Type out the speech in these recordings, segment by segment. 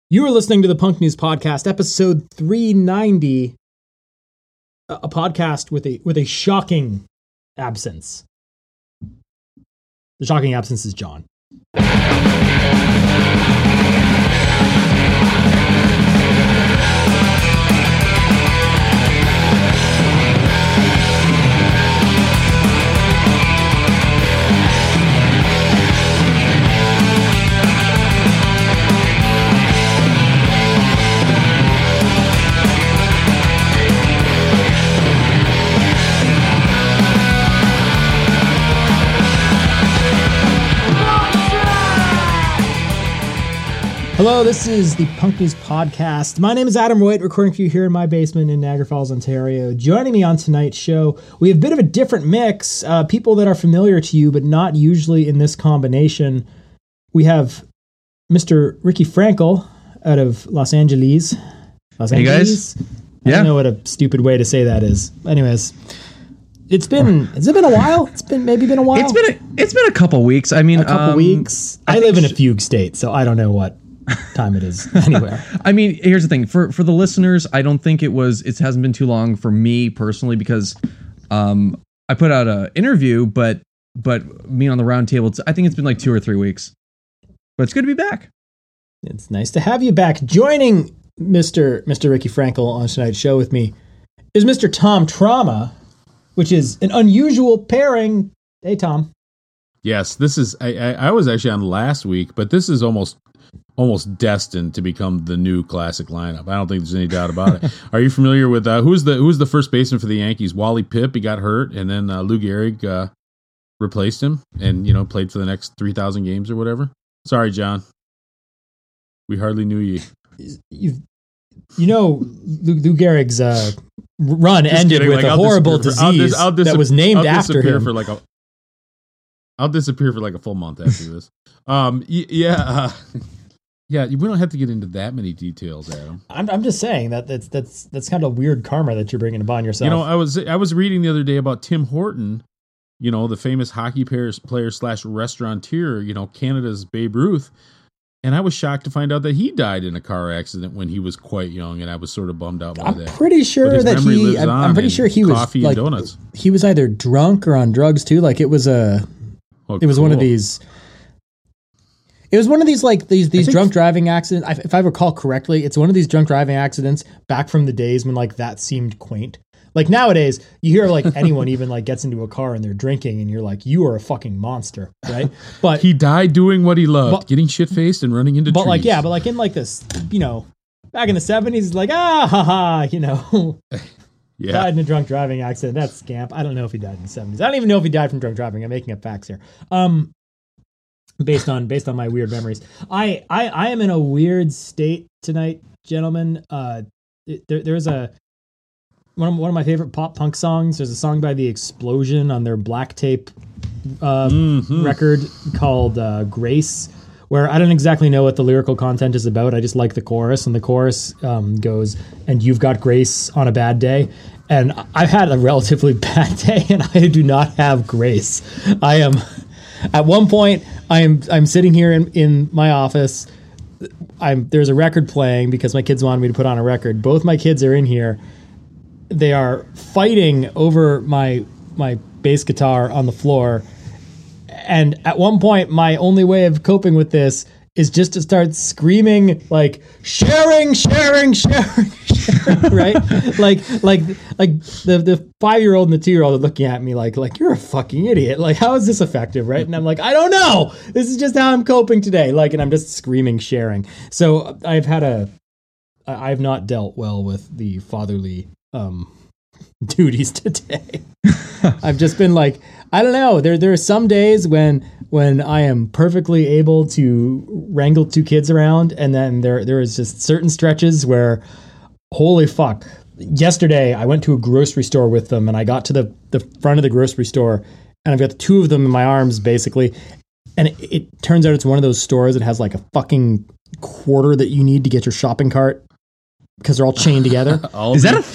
You are listening to the Punk News Podcast, episode 390, a podcast with a shocking absence. The shocking absence is John. Hello, this is the Punk News Podcast. My name is Adam Royt, recording for you here in my basement in Niagara Falls, Ontario. Joining me on tonight's show, we have a bit of a different mix. People that are familiar to you, but not usually in this combination. We have Mr. Ricky Frankel out of Los Angeles. Hey guys. I don't know what a stupid way to say that is. Anyways, has it been a while? It's been a while. It's been a couple weeks. I mean, a couple weeks. I live in a fugue state, so I don't know what time it is anywhere. I mean, here's the thing for the listeners. I don't think it hasn't been too long for me personally because I put out an interview, but me on the round table, I think it's been like 2 or 3 weeks. But it's good to be back. It's nice to have you back. Joining Mr. Ricky Frankel on tonight's show with me is Mr. Tom Trauma, which is an unusual pairing. Hey, Tom. Yes, this is. I was actually on last week, but this is almost destined to become the new classic lineup. I don't think there's any doubt about it. Are you familiar with who's the first baseman for the Yankees? Wally Pipp. He got hurt, and then Lou Gehrig replaced him, and played for the next 3,000 games or whatever. Sorry, John. We hardly knew you. Lou Gehrig's run ended with a horrible disease that was named after him. I'll disappear for like a full month after this. Yeah, we don't have to get into that many details, Adam. I'm just saying that's kind of weird karma that you're bringing upon yourself. I was reading the other day about Tim Horton, the famous hockey player / restaurateur, Canada's Babe Ruth, and I was shocked to find out that he died in a car accident when he was quite young, and I was sort of bummed out by that. I'm pretty sure he was coffee and donuts. He was either drunk or on drugs too. Like it was one of these. It was one of these drunk driving accidents. If I recall correctly, it's one of these drunk driving accidents back from the days when that seemed quaint. Like nowadays, you hear anyone even gets into a car and they're drinking, and you're like, you are a fucking monster, right? But he died doing what he loved, getting shit faced and running into trees. But in this, back in the 70s, yeah. Died in a drunk driving accident. That's scamp. I don't know if he died in the 70s. I don't even know if he died from drunk driving. I'm making up facts here. Based on my weird memories. I am in a weird state tonight, gentlemen. There's one of my favorite pop punk songs. There's a song by The Explosion on their Black Tape record called Grace, where I don't exactly know what the lyrical content is about. I just like the chorus, and the chorus goes, "And you've got grace on a bad day." And I've had a relatively bad day, and I do not have grace. I am... At one point, I'm sitting here in my office. There's a record playing because my kids wanted me to put on a record. Both my kids are in here. They are fighting over my bass guitar on the floor. And at one point, my only way of coping with this is just to start screaming sharing, right? like the 5-year-old and the 2-year-old are looking at me like you're a fucking idiot. How is this effective, right? And I'm like, I don't know. This is just how I'm coping today. And I'm just screaming sharing. So I've not dealt well with the fatherly duties today. I've just been I don't know. There are some days when I am perfectly able to wrangle 2 kids around, and then there is just certain stretches where, holy fuck. Yesterday, I went to a grocery store with them, and I got to the front of the grocery store, and I've got the 2 of them in my arms, basically, and it turns out it's one of those stores that has a fucking quarter that you need to get your shopping cart because they're all chained together. Is that a thing?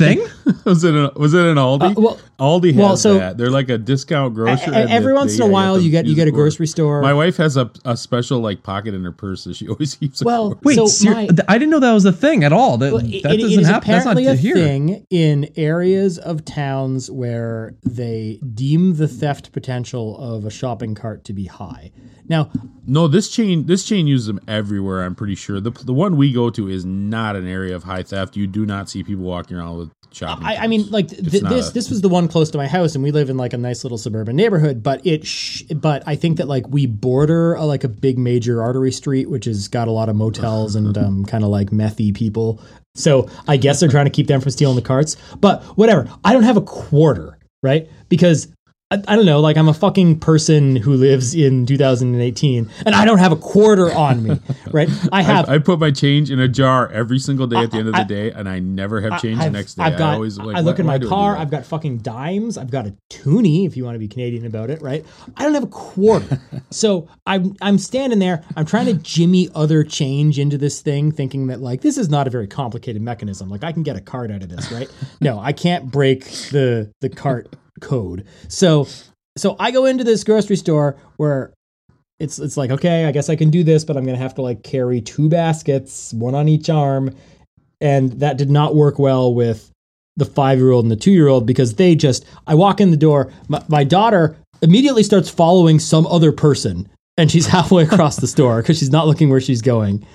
Was it an Aldi? Aldi has so- that. They're like a discount grocery. and Every they- once in a yeah, while, have to you get use it a for it. grocery store. My wife has a special like pocket in her purse that she always keeps. it Well, for. Wait, So my- I didn't know that was a thing at all. That, Well, that it doesn't is happen. That's not apparently a here. thing in areas of towns where they deem the theft potential of a shopping cart to be high. Now, No, this chain uses them everywhere. I'm pretty sure the one we go to is not an area of high theft. You do not see people walking around with shopping. I mean, like this was the one close to my house, and we live in like a nice little suburban neighborhood. But but I think that like we border like a big major artery street, which has got a lot of motels and kind of like methy people. So I guess they're trying to keep them from stealing the carts. But whatever, I don't have a quarter, right? Because I don't know, like I'm a fucking person who lives in 2018 and I don't have a quarter on me, right? I put my change in a jar every single day at the end of the day, and I never have change the next day. I look in my car. I've got fucking dimes. I've got a toonie, if you want to be Canadian about it, right? I don't have a quarter. So I'm standing there. I'm trying to jimmy other change into this thing, thinking that like this is not a very complicated mechanism. Like I can get a card out of this, right? No, I can't break the cart code. So I go into this grocery store where it's like, okay, I guess I can do this, but I'm going to have to like carry 2 baskets, one on each arm. And that did not work well with the 5-year-old and the 2-year-old because I walk in the door. My daughter immediately starts following some other person and she's halfway across the store because she's not looking where she's going.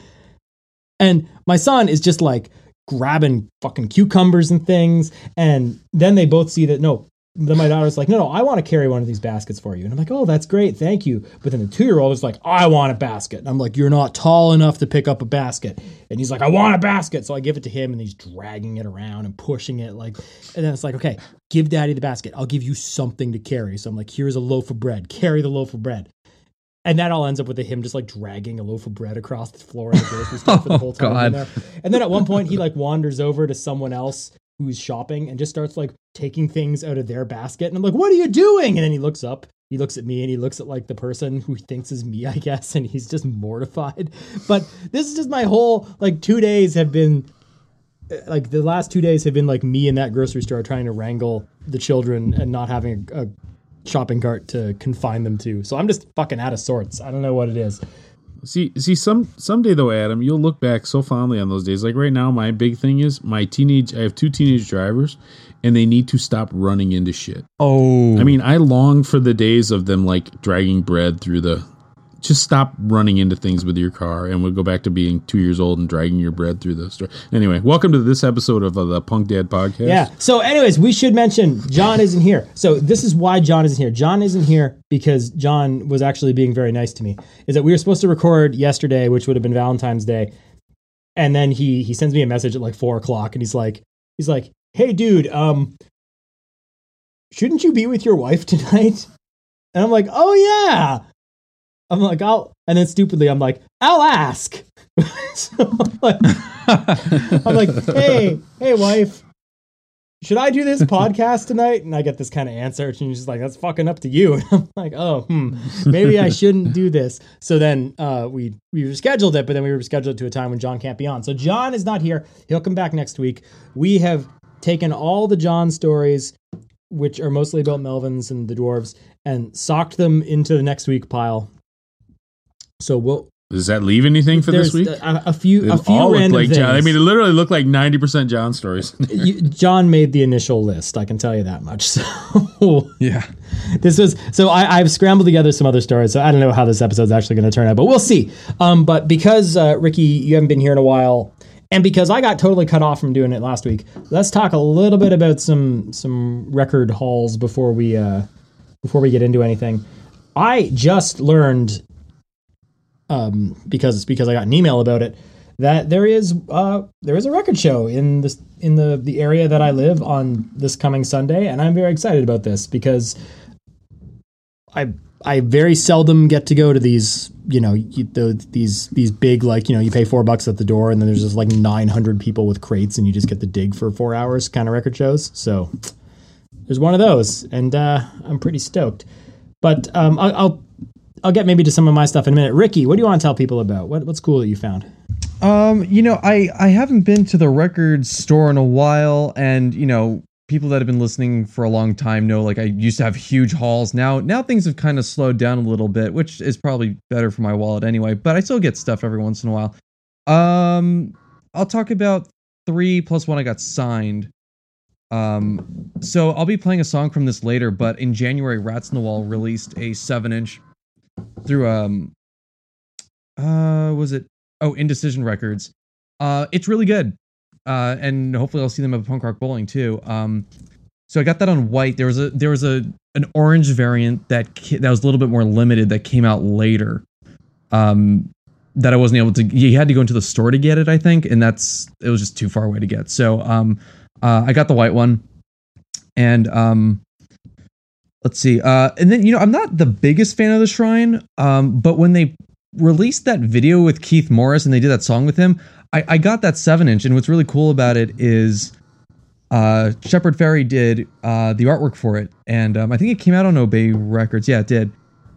And my son is just like grabbing fucking cucumbers and things. And then they both see that, then my daughter's like, no, I want to carry one of these baskets for you. And I'm like, oh, that's great. Thank you. But then the 2-year-old is like, I want a basket. And I'm like, you're not tall enough to pick up a basket. And he's like, I want a basket. So I give it to him and he's dragging it around and pushing it and then it's like, okay, give daddy the basket. I'll give you something to carry. So I'm like, here's a loaf of bread. Carry the loaf of bread. And that all ends up with him just like dragging a loaf of bread across the floor of the grocery store for the whole time. In there. And then at one point he like wanders over to someone else who's shopping and just starts like taking things out of their basket. And I'm like, what are you doing? And then he looks up, he looks at me and he looks at like the person who he thinks is me, I guess. And he's just mortified. But this is just my whole, like 2 days have been like the last 2 days have been like me in that grocery store trying to wrangle the children and not having a shopping cart to confine them to. So I'm just fucking out of sorts. I don't know what it is. See, someday though, Adam, you'll look back so fondly on those days. Like right now, my big thing is I have 2 teenage drivers, and they need to stop running into shit. Oh, I mean, I long for the days of them like dragging bread through just stop running into things with your car, and we'll go back to being 2 years old and dragging your bread through the store. Anyway, welcome to this episode of the Punk Dad Podcast. Yeah. So anyways, we should mention John isn't here. So this is why John isn't here. John isn't here because John was actually being very nice to me. Is that we were supposed to record yesterday, which would have been Valentine's Day. And then he sends me a message at like 4:00 and he's like, hey dude, shouldn't you be with your wife tonight? And I'm like, oh yeah. I'm like, and then stupidly, I'm like, I'll ask. So I'm like, hey, wife, should I do this podcast tonight? And I get this kind of answer, and she's just like, that's fucking up to you. And I'm like, oh, maybe I shouldn't do this. So then we rescheduled it, but then we rescheduled it to a time when John can't be on. So John is not here. He'll come back next week. We have taken all the John stories, which are mostly about Melvins and the dwarves, and socked them into the next week pile. So does that leave anything for this week? A few all random like things. John. I mean, it literally looked like 90% John stories. John made the initial list. I can tell you that much. So yeah, I've scrambled together some other stories. So I don't know how this episode's actually going to turn out, but we'll see. But because Ricky, you haven't been here in a while, and because I got totally cut off from doing it last week, let's talk a little bit about some record hauls before we get into anything. I just learned. Because I got an email about it, that there is a record show in the area that I live on this coming Sunday, and I'm very excited about this because I very seldom get to go to these these big, like, you pay $4 at the door and then there's just like 900 people with crates and you just get to dig for 4 hours kind of record shows. So there's one of those, and I'm pretty stoked. But I'll get maybe to some of my stuff in a minute. Ricky, what do you want to tell people about? What's cool that you found? I haven't been to the record store in a while, and people that have been listening for a long time know, like, I used to have huge hauls. Now things have kind of slowed down a little bit, which is probably better for my wallet anyway, but I still get stuff every once in a while. I'll talk about 3 plus 1 I got signed. So I'll be playing a song from this later, but in January, Rats in the Wall released a 7-inch through, was it? Oh, Indecision Records. It's really good. And hopefully I'll see them at Punk Rock Bowling too. So I got that on white. There was an orange variant that was a little bit more limited that came out later. That I wasn't able to. You had to go into the store to get it, I think, and it was just too far away to get. So I got the white one, and let's see. And then I'm not the biggest fan of the Shrine, but when they released that video with Keith Morris and they did that song with him, I got that 7-inch, and what's really cool about it is Shepard Fairey did the artwork for it, and I think it came out on Obey Records. Yeah, it did.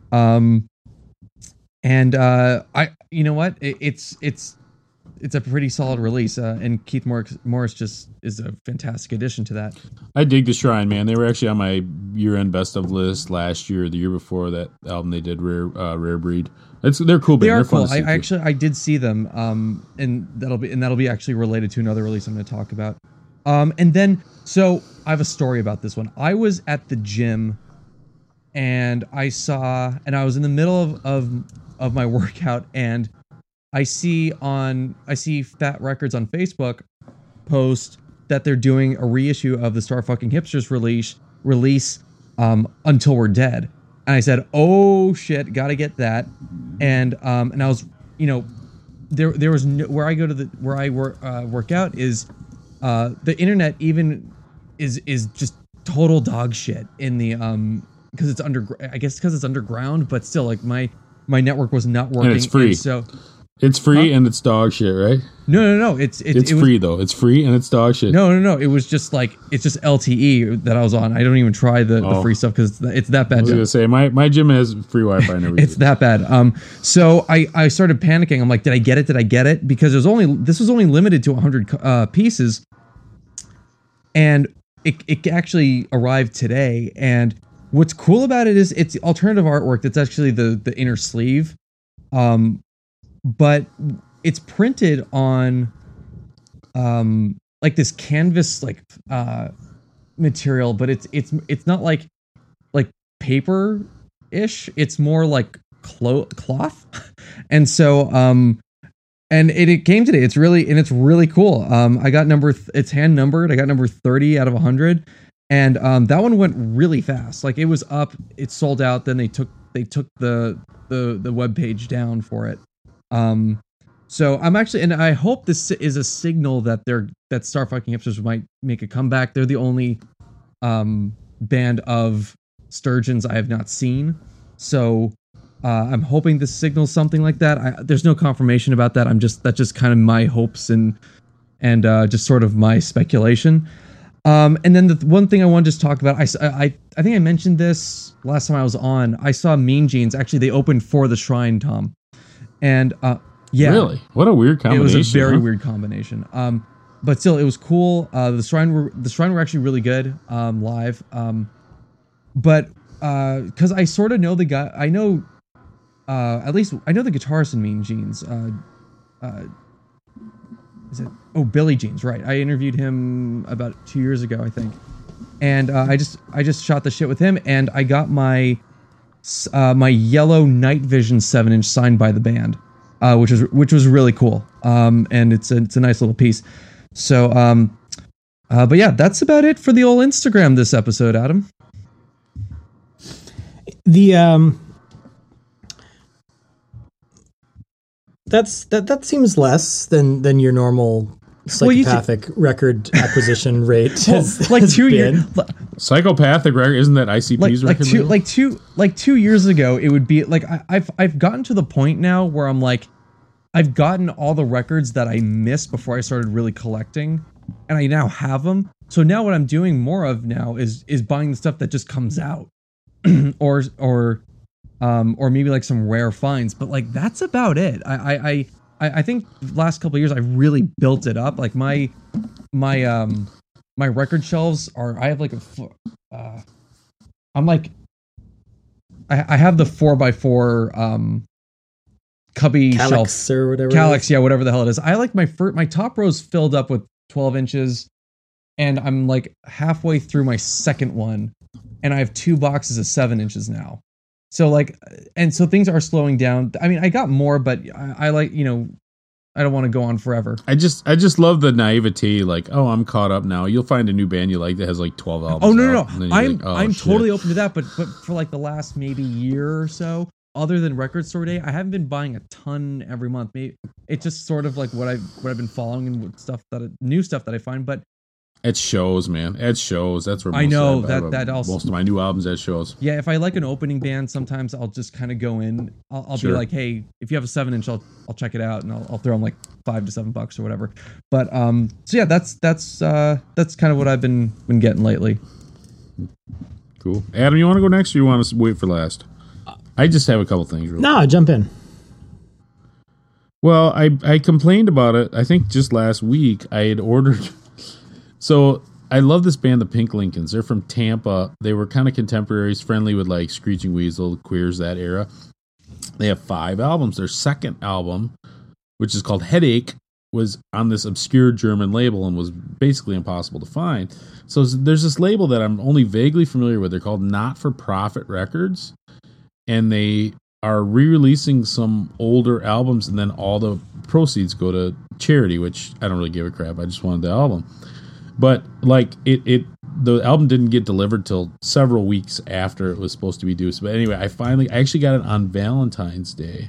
And you know what? It's a pretty solid release, and Keith Morris just is a fantastic addition to that. I dig the Shrine, man. They were actually on my year-end best of list last year, or the year before. That album they did, Rare Breed. They're cool. They are cool. I did see them, and that'll be actually related to another release I'm going to talk about. And then so I have a story about this one. I was at the gym, and I was in the middle of my workout, and I see Fat Records on Facebook post that they're doing a reissue of the Starfucking Hipsters release Until We're Dead. And I said, "Oh shit, gotta get that." And I was, there was no, where I work out is the internet even is just total dog shit in the because it's underground, but still, like, my network was not working. And it's free. So it's free and it's dog shit, right? No. It's free though. It's free and it's dog shit. No. It was just it's just LTE that I was on. I don't even try the free stuff because it's that bad. I was gonna say my gym has free Wi-Fi and everything. It's that bad. So I started panicking. I'm like, did I get it? Because this was only limited to 100 pieces, and it actually arrived today. And what's cool about it is it's alternative artwork. That's actually the inner sleeve, but it's printed on like this canvas material, but it's not like paper-ish. It's more like cloth. And so and it came today. It's really cool. I got it's hand numbered. I got number 30 out of 100. And that one went really fast. Like, it was up, it sold out, then they took the web page down for it. So I'm actually, and I hope this is a signal that Starfucking Hipsters might make a comeback. They're the only band of Sturgeons I have not seen. So I'm hoping this signals something like that. There's no confirmation about that. That's just kind of my hopes and just sort of my speculation. And then the one thing I wanted to just talk about, I think I mentioned this last time I was on. I saw Mean Jeans. Actually, they opened for the Shrine, Tom. And yeah, really, what a weird combination. It was a very weird combination. But still, it was cool. The Shrine were actually really good live. But because I sort of know the guy, I know at least I know the guitarist in Mean Jeans. Billy Jeans, right? I interviewed him about 2 years ago, I think, and I just shot the shit with him, and I got my yellow Night Vision 7-inch signed by the band, which was really cool. And it's a nice little piece. So, but yeah, that's about it for the old Instagram this episode, Adam. That seems less than your normal psychopathic record acquisition rate. Like 2 years. Psychopathic record, isn't that ICP's record? Like 2 years ago, it would be like I've gotten to the point now where I'm like, I've gotten all the records that I missed before I started really collecting, and I now have them. So now what I'm doing more of now is buying the stuff that just comes out, or maybe like some rare finds. But like that's about it. I think the last couple of years I really built it up. Like my my record shelves are. I have like I'm like. I have the 4x4 cubby Calyx shelf or whatever. Calyx, yeah, whatever the hell it is. I like my top row's filled up with 12 inches, and I'm like halfway through my second one, and I have 2 boxes of 7 inches now. So like, and so things are slowing down. I mean, I got more, but I like, you know, I don't want to go on forever. I just love the naivety. Like, oh, I'm caught up now. You'll find a new band you like that has like 12 albums. Oh no. And then you're I'm like, oh, I'm shit. totally open to that. But for like the last maybe year or so, other than Record Store Day, I haven't been buying a ton every month. Maybe it's just sort of like what I've been following and what new stuff that I find. But At shows, man. At shows. That's where I know most that also most of my new albums at shows. Yeah, if I like an opening band, sometimes I'll just kind of go in. I'll Sure. be like, hey, if you have a 7-inch, I'll check it out, and I'll throw them like $5 to $7 or whatever. But so yeah, that's kind of what I've been getting lately. Cool. Adam, you want to go next, or you want to wait for last? I just have a couple things. No, jump in. Well, I complained about it. I think just last week I had ordered. So I love this band, the Pink Lincolns. They're from Tampa. They were kind of contemporaries, friendly with like Screeching Weasel, Queers, that era. They have 5 albums. Their second album, which is called Headache, was on this obscure German label and was basically impossible to find. So there's this label that I'm only vaguely familiar with. They're called Not For Profit Records, and they are re-releasing some older albums, and then all the proceeds go to charity, which I don't really give a crap. I just wanted the album. But like the album didn't get delivered till several weeks after it was supposed to be due. But anyway, I actually got it on Valentine's Day,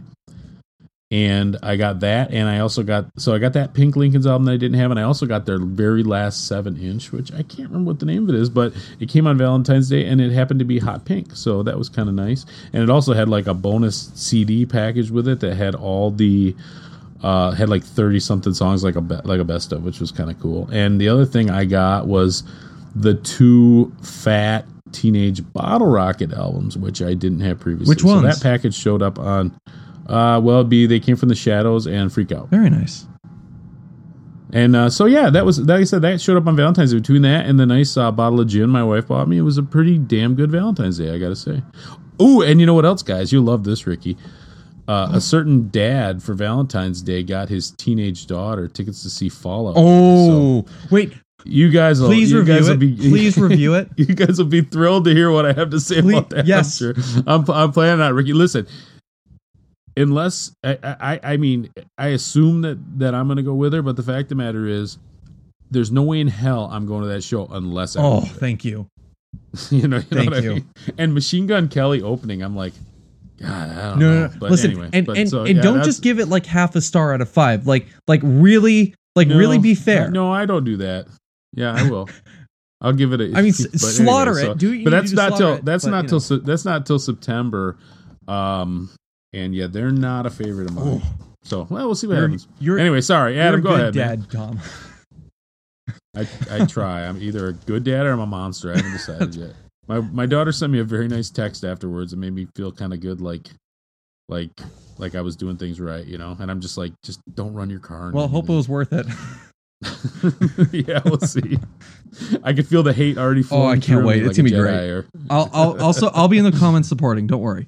and I got that, and I got that Pink Lincolns album that I didn't have, and I also got their very last 7-inch, which I can't remember what the name of it is, but it came on Valentine's Day, and it happened to be hot pink, so that was kind of nice. And it also had like a bonus CD package with it that had all the had like 30 something songs, like a best of, which was kind of cool. And the other thing I got was the 2 Fat Teenage Bottle Rocket albums, which I didn't have previously. Which ones? So that package showed up on They Came From the Shadows and Freak Out. Very nice. And so yeah, that was, like I said, that showed up on Valentine's Day. Between that and the nice bottle of gin my wife bought me, it was a pretty damn good Valentine's Day, I gotta say. Ooh, and you know what else, guys? You'll love this, Ricky. A certain dad for Valentine's Day got his teenage daughter tickets to see Fallout. Oh, so wait. You guys will. Please review it. Please review it. You guys will be thrilled to hear what I have to say about that. Yes, I'm sure. I'm planning on it, Ricky. Listen, unless I mean, I assume that I'm going to go with her, but the fact of the matter is, there's no way in hell I'm going to that show unless I. Oh, thank you. you know Thank what you. I mean? And Machine Gun Kelly opening, I'm like, God, I don't No. know. But Listen, anyway, and yeah, don't just give it like half a star out of 5. Like really be fair. No, I don't do that. Yeah, I will. I'll give it a. I mean, but slaughter anyway, it. Do you but that's need to not slaughter till it, that's but, not you know. till that's not till September. And yeah, they're not a favorite of mine. So we'll see what happens. Anyway, sorry, Adam. Go ahead, Dad, man. Tom. I try. I'm either a good dad or I'm a monster. I haven't decided yet. My daughter sent me a very nice text afterwards and made me feel kind of good, like I was doing things right, you know. And I'm just like, just don't run your car. Well, hope it was worth it. Yeah, we'll see. I could feel the hate already flowing. Oh, I can't through wait. me It's like gonna be a great. Jedi I'll be in the comments supporting. Don't worry.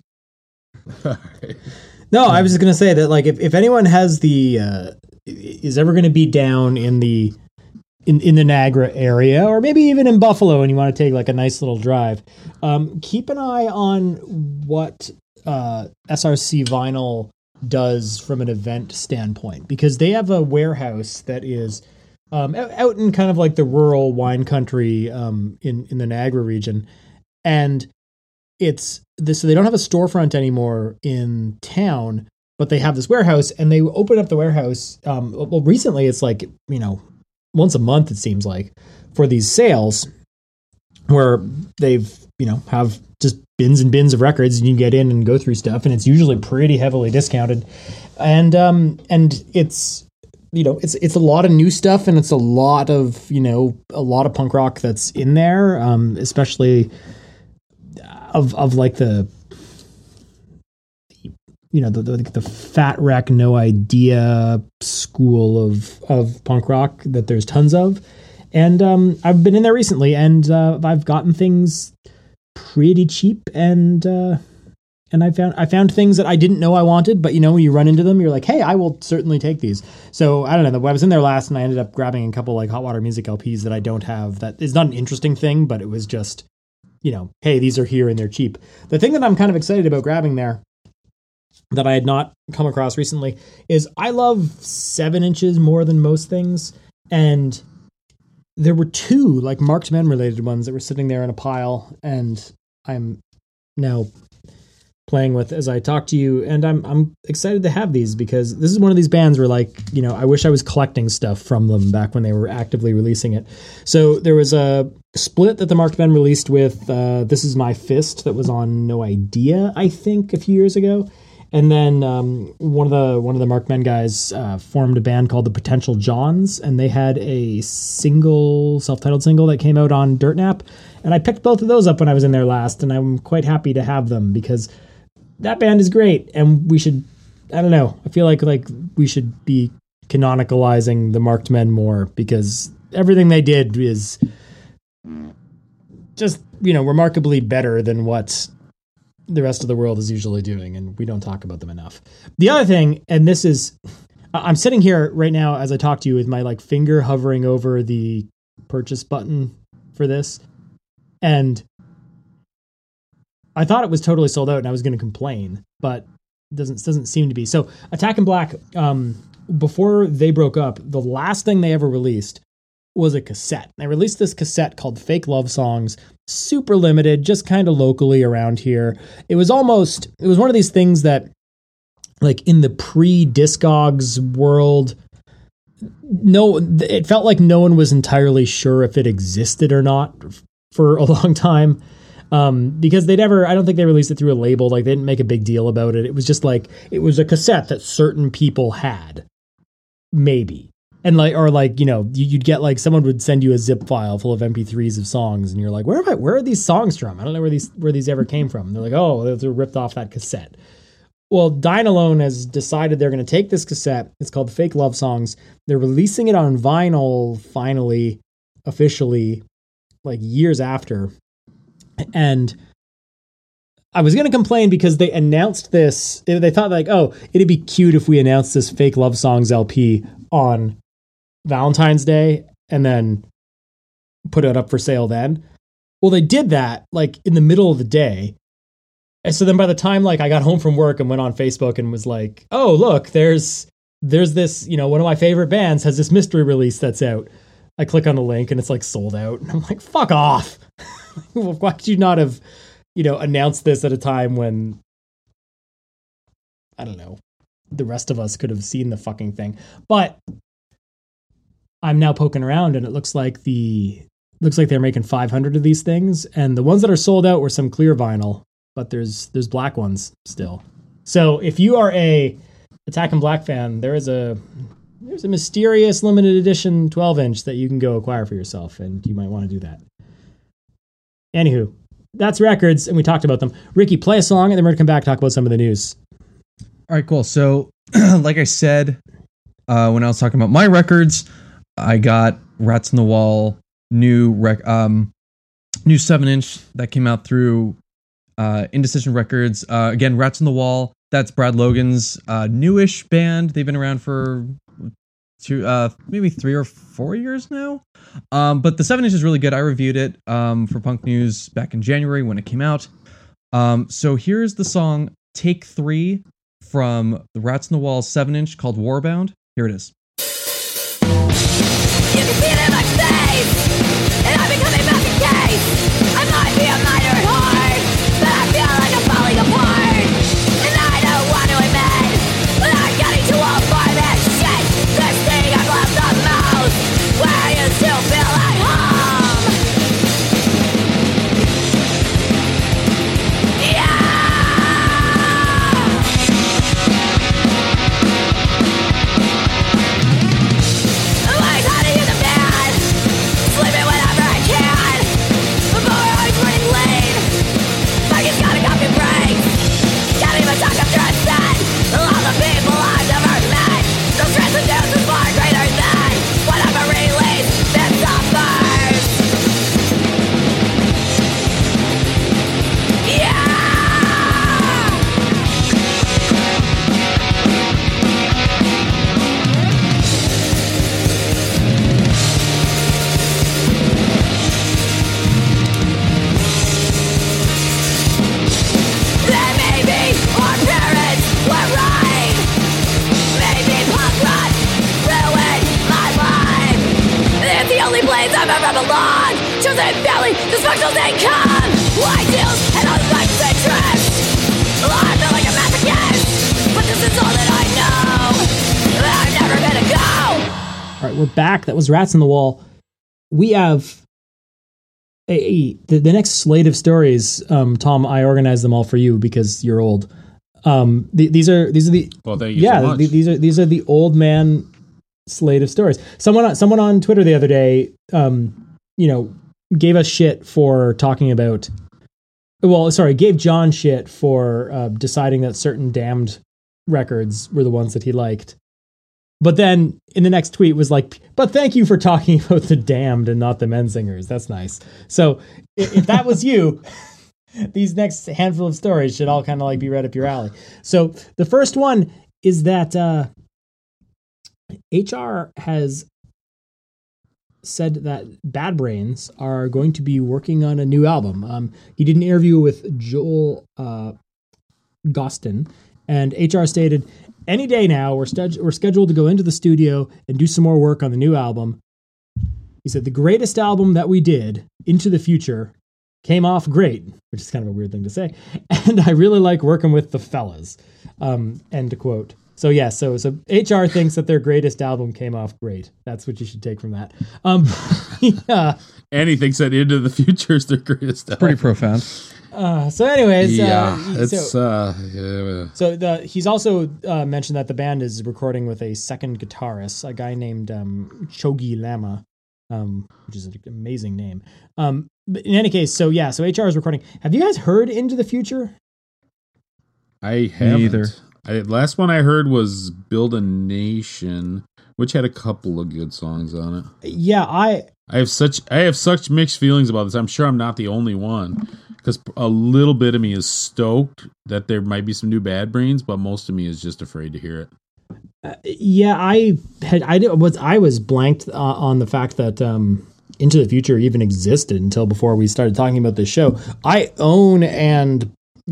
No, I was just gonna say that, like, if anyone has is ever gonna be down in the Niagara area, or maybe even in Buffalo, and you want to take like a nice little drive, keep an eye on what SRC Vinyl does from an event standpoint, because they have a warehouse that is out in kind of like the rural wine country in the Niagara region, and it's this. So they don't have a storefront anymore in town, but they have this warehouse, and they open up the warehouse. Well, recently it's like, you know, once a month it seems like, for these sales where they've, you know, have just bins and bins of records, and you can get in and go through stuff, and it's usually pretty heavily discounted, and it's, you know, it's a lot of new stuff, and it's a lot of, you know, a lot of punk rock that's in there, especially of like the, you know, the Fat Wreck No Idea school of punk rock that there's tons of. And I've been in there recently, and I've gotten things pretty cheap, and I found things that I didn't know I wanted, but when you run into them, you're like, hey, I will certainly take these. So I don't know. I was in there last, and I ended up grabbing a couple like Hot Water Music LPs that I don't have. That is not an interesting thing, but it was just, hey, these are here and they're cheap. The thing that I'm kind of excited about grabbing there that I had not come across recently is I love 7 inches more than most things, and there were 2 like Marked Men related ones that were sitting there in a pile, and I'm now playing with as I talk to you, and I'm excited to have these because this is one of these bands where I wish I was collecting stuff from them back when they were actively releasing it. So there was a split that the Marked Men released with This Is My Fist that was on No Idea, I think, a few years ago. And then one of the Marked Men guys formed a band called the Potential Johns, and they had a self-titled single that came out on Dirt Nap, and I picked both of those up when I was in there last, and I'm quite happy to have them because that band is great, and we should, I don't know, I feel like we should be canonicalizing the Marked Men more because everything they did is just, remarkably better than what the rest of the world is usually doing, and we don't talk about them enough. The other thing, and this is, I'm sitting here right now as I talk to you with my finger hovering over the purchase button for this, and I thought it was totally sold out and I was going to complain, but it doesn't seem to be. So Attack in Black, before they broke up, the last thing they ever released was a cassette. They released this cassette called Fake Love Songs, super limited, just kind of locally around here. It was one of these things that, in the pre-Discogs world, it felt like no one was entirely sure if it existed or not for a long time. Because I don't think they released it through a label. They didn't make a big deal about it. It was just it was a cassette that certain people had, maybe. And you'd get someone would send you a zip file full of MP3s of songs, and you're like, where are these songs from? I don't know where these ever came from. And they're like, oh, they're ripped off that cassette. Well, Dine Alone has decided they're going to take this cassette. It's called Fake Love Songs. They're releasing it on vinyl finally, officially, years after. And I was going to complain because they announced this. They thought it'd be cute if we announced this Fake Love Songs LP on Valentine's Day and then put it up for sale then. Well, they did that in the middle of the day. And so then by the time I got home from work and went on Facebook and was like, oh, look, there's this, one of my favorite bands has this mystery release that's out. I click on the link and it's sold out. And I'm like, fuck off. Why could you not have, announced this at a time when, I don't know, the rest of us could have seen the fucking thing? But I'm now poking around and it looks like they're making 500 of these things, and the ones that are sold out were some clear vinyl, but there's black ones still. So if you are a Attack in Black fan, there's a mysterious limited edition 12-inch that you can go acquire for yourself, and you might want to do that. Anywho, that's records, and we talked about them. Ricky, play a song, and then we're going to come back and talk about some of the news. All right, cool. So, like I said, when I was talking about my records, I got Rats on the Wall, new 7-inch that came out through Indecision Records. Again, Rats on the Wall, that's Brad Logan's newish band. They've been around for maybe 3 or 4 years now. But the 7-inch is really good. I reviewed it for Punk News back in January when it came out. So here's the song Take 3 from the Rats on the Wall 7-inch called Warbound. Here it is. You can see it in my face, and I'm becoming a massive case. I might be a minor at heart, but I feel like I'm falling apart. And I don't want to admit, but I'm getting too old for this shit. This thing I've loved the most, where you still feel at home. Yeah. Like honey in the bag. only place I've ever belonged. Chosen family, dysfunctional income. White deals and all the vices and tricks. I feel like a masochist, but this is all that I know. I'm never gonna go. All right, we're back. That was Rats in the Wall. We have the next slate of stories. Tom, I organized them all for you because you're old. These are the Well, thank you so much. these are the old man slate of stories. Someone on Twitter the other day, gave us shit for talking about. Well, sorry, gave John shit for deciding that certain Damned records were the ones that he liked. But then in the next tweet was like, but thank you for talking about the Damned and not the Menzingers. That's nice. So if that was you, these next handful of stories should all kind of like be right up your alley. So the first one is that HR has said that Bad Brains are going to be working on a new album. He did an interview with Joel Gostin, and HR stated, "Any day now, we're scheduled to go into the studio and do some more work on the new album." He said, "The greatest album that we did, Into the Future, came off great," which is kind of a weird thing to say. "And I really like working with the fellas." End quote. So yeah, so HR thinks that their greatest album came off great. That's what you should take from that. Yeah. And he thinks that Into the Future is their greatest album. Pretty profound. So anyways, he's also mentioned that the band is recording with a second guitarist, a guy named Chogi Lama, which is an amazing name. But in any case, so HR is recording. Have you guys heard Into the Future? I haven't. Either. Last one I heard was Build a Nation, which had a couple of good songs on it. Yeah, I have such mixed feelings about this. I'm sure I'm not the only one, because a little bit of me is stoked that there might be some new Bad Brains, but most of me is just afraid to hear it. I was blanked on the fact that Into the Future even existed until before we started talking about this show. I own and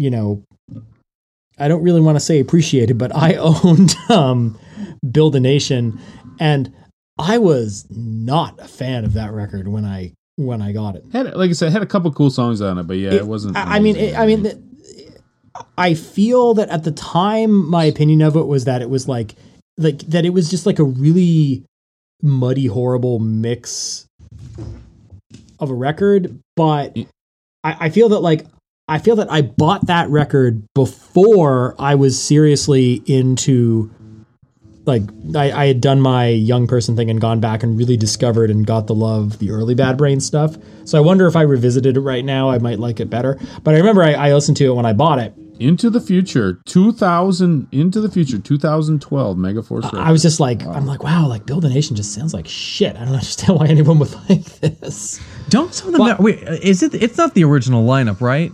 I don't really want to say appreciated, but I owned Build a Nation, and I was not a fan of that record when I got it. Like I said, it had a couple cool songs on it, but yeah, it wasn't. I feel that at the time, my opinion of it was that it was like that it was just like a really muddy, horrible mix of a record. But I feel that I bought that record before I was seriously into, like, I had done my young person thing and gone back and really discovered and got the love the early Bad Brain stuff. So I wonder if I revisited it right now, I might like it better. But I remember I listened to it when I bought it. Into the Future 2012 Megaforce record. I was just like, I'm like, wow, like Build a Nation just sounds like shit. I don't understand why anyone would like this. Don't some of them? Wait, is it? It's not the original lineup, right?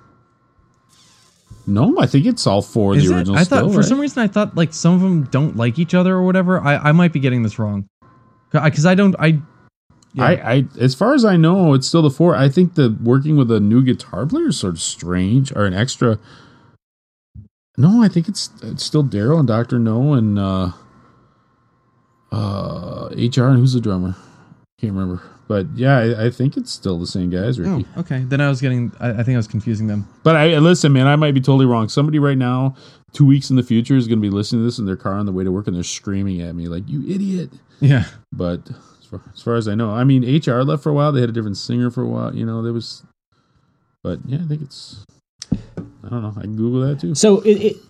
No, I think it's all four of the original. I thought for some reason I thought like some of them don't like each other or whatever. I might be getting this wrong because I don't. As far as I know, it's still the four. I think the working with a new guitar player is sort of strange, or an extra. No, I think it's still Daryl and Dr. No and HR, and who's the drummer? Can't remember. But yeah, I think it's still the same guys, Ricky. Oh, okay. Then I think I was confusing them. But listen, man, I might be totally wrong. Somebody right now, 2 weeks in the future, is going to be listening to this in their car on the way to work, and they're screaming at me like, "You idiot!" Yeah. But as far as I know, I mean, HR left for a while. They had a different singer for a while. There was. But yeah, I think it's. I don't know. I can Google that too. So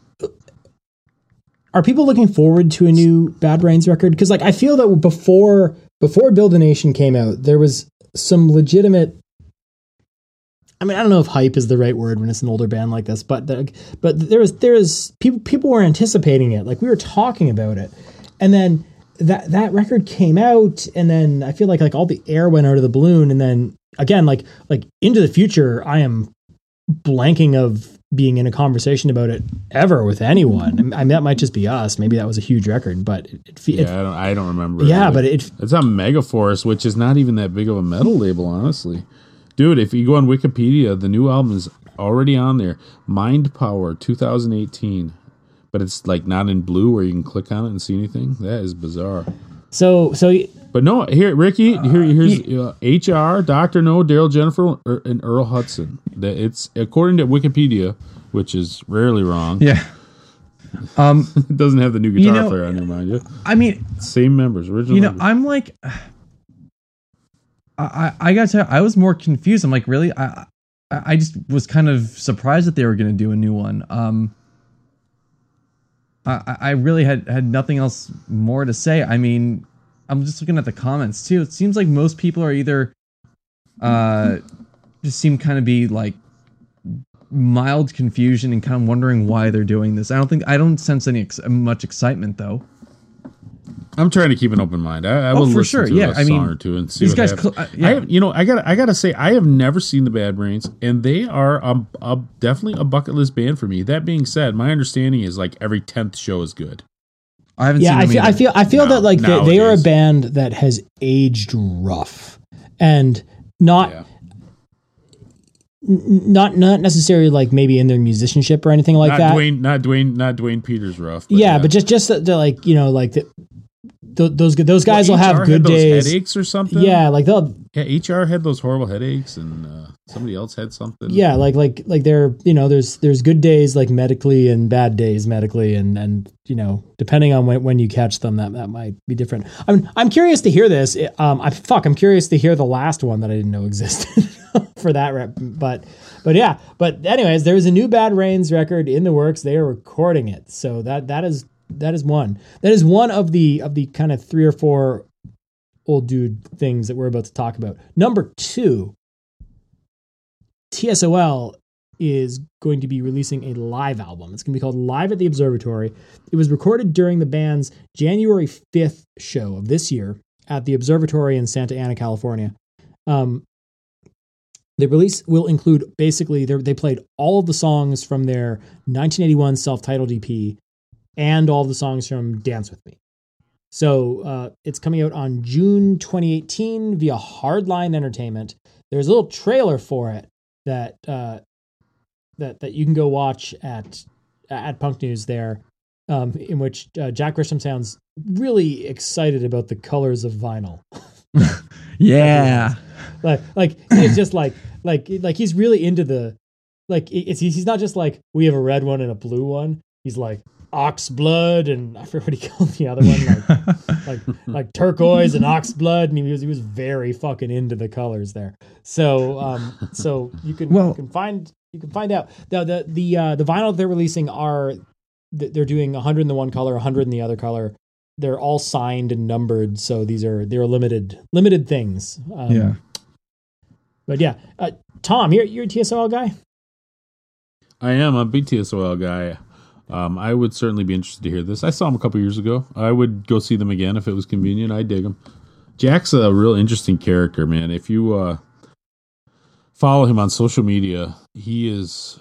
are people looking forward to a new Bad Brains record? Because like I feel that before Build a Nation came out, there was some legitimate. I mean, I don't know if hype is the right word when it's an older band like this, but there is people were anticipating it. Like we were talking about it, and then that record came out, and then I feel like all the air went out of the balloon, and then again like Into the Future, I am blanking of being in a conversation about it ever with anyone. I mean, that might just be us. Maybe that was a huge record, but I don't remember. Yeah, but it's on Megaforce, which is not even that big of a metal label, honestly. Dude, if you go on Wikipedia, the new album is already on there. Mind Power 2018, but it's like not in blue where you can click on it and see anything. That is bizarre. So But no, here, Ricky, here's HR, Dr. No, Daryl Jennifer, and Earl Hudson. That it's according to Wikipedia, which is rarely wrong. Yeah. It doesn't have the new guitar player on there, mind you. I mean, same members, original. Members. I'm like, I gotta tell you, I was more confused. I'm like, really? I just was kind of surprised that they were going to do a new one. I really had nothing else more to say. I mean, I'm just looking at the comments too. It seems like most people are either just seem kind of be like mild confusion and kind of wondering why they're doing this. I don't sense any much excitement though. I'm trying to keep an open mind. I will listen to a song or two and see what happens. I gotta say, I have never seen the Bad Brains, and they are definitely a bucket list band for me. That being said, my understanding is like every 10th show is good. I haven't seen them either. I feel that like they are a band that has aged rough and not necessarily like maybe in their musicianship or anything like that. Not Dwayne Peters rough. But just the like like those guys will have good days. Headaches or something. Yeah, like HR had those horrible headaches, and somebody else had something. Yeah, like they're there's good days like medically and bad days medically, and depending on when you catch them, that might be different. I'm curious to hear this. I'm curious to hear the last one that I didn't know existed for that rep. But anyways, there is a new Bad Brains record in the works. They are recording it, so that is one. That is one of the kind of 3 or 4 old dude things that we're about to talk about. Number 2, TSOL is going to be releasing a live album. It's going to be called Live at the Observatory. It was recorded during the band's January 5th show of this year at the Observatory in Santa Ana, California. The release will include basically they played all of the songs from their 1981 self-titled EP and all the songs from Dance With Me. So it's coming out on June 2018 via Hardline Entertainment. There's a little trailer for it that you can go watch at Punk News there, in which Jack Grisham sounds really excited about the colors of vinyl. Yeah, like he's just like he's really into the he's not just like we have a red one and a blue one. He's like ox blood and I forget what he called the other one, like turquoise and ox blood, and he was very fucking into the colors there. So you can find out the vinyl they're releasing they're doing 100 in the one color, 100 in the other color. They're all signed and numbered, so they're limited things. But yeah, Tom, you're a TSOL guy. I am a big TSOL guy. I would certainly be interested to hear this. I saw them a couple years ago. I would go see them again if it was convenient. I dig them. Jack's a real interesting character, man. If you follow him on social media, he is.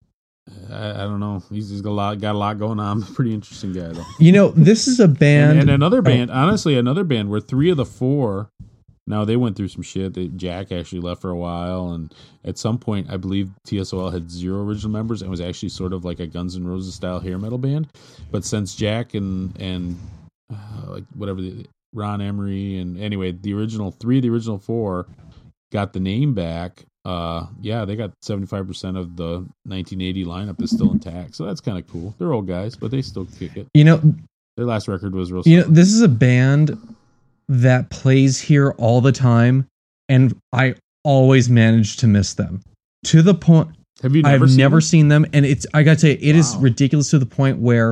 I don't know. He's got a lot going on. Pretty interesting guy, though. This is a band and another band. Honestly, another band where 3 of the 4. Now they went through some shit. Jack actually left for a while, and at some point, I believe TSOL had 0 original members and was actually sort of like a Guns N' Roses style hair metal band. But since Jack and like whatever Ron Emery and anyway, the original 3 of the original 4 got the name back. They got 75% of the 1980 lineup is still intact, so that's kind of cool. They're old guys, but they still kick it. Their last record was real. This is a band that plays here all the time, and I always manage to miss them to the point. I've never seen them, and I gotta say, it is ridiculous to the point where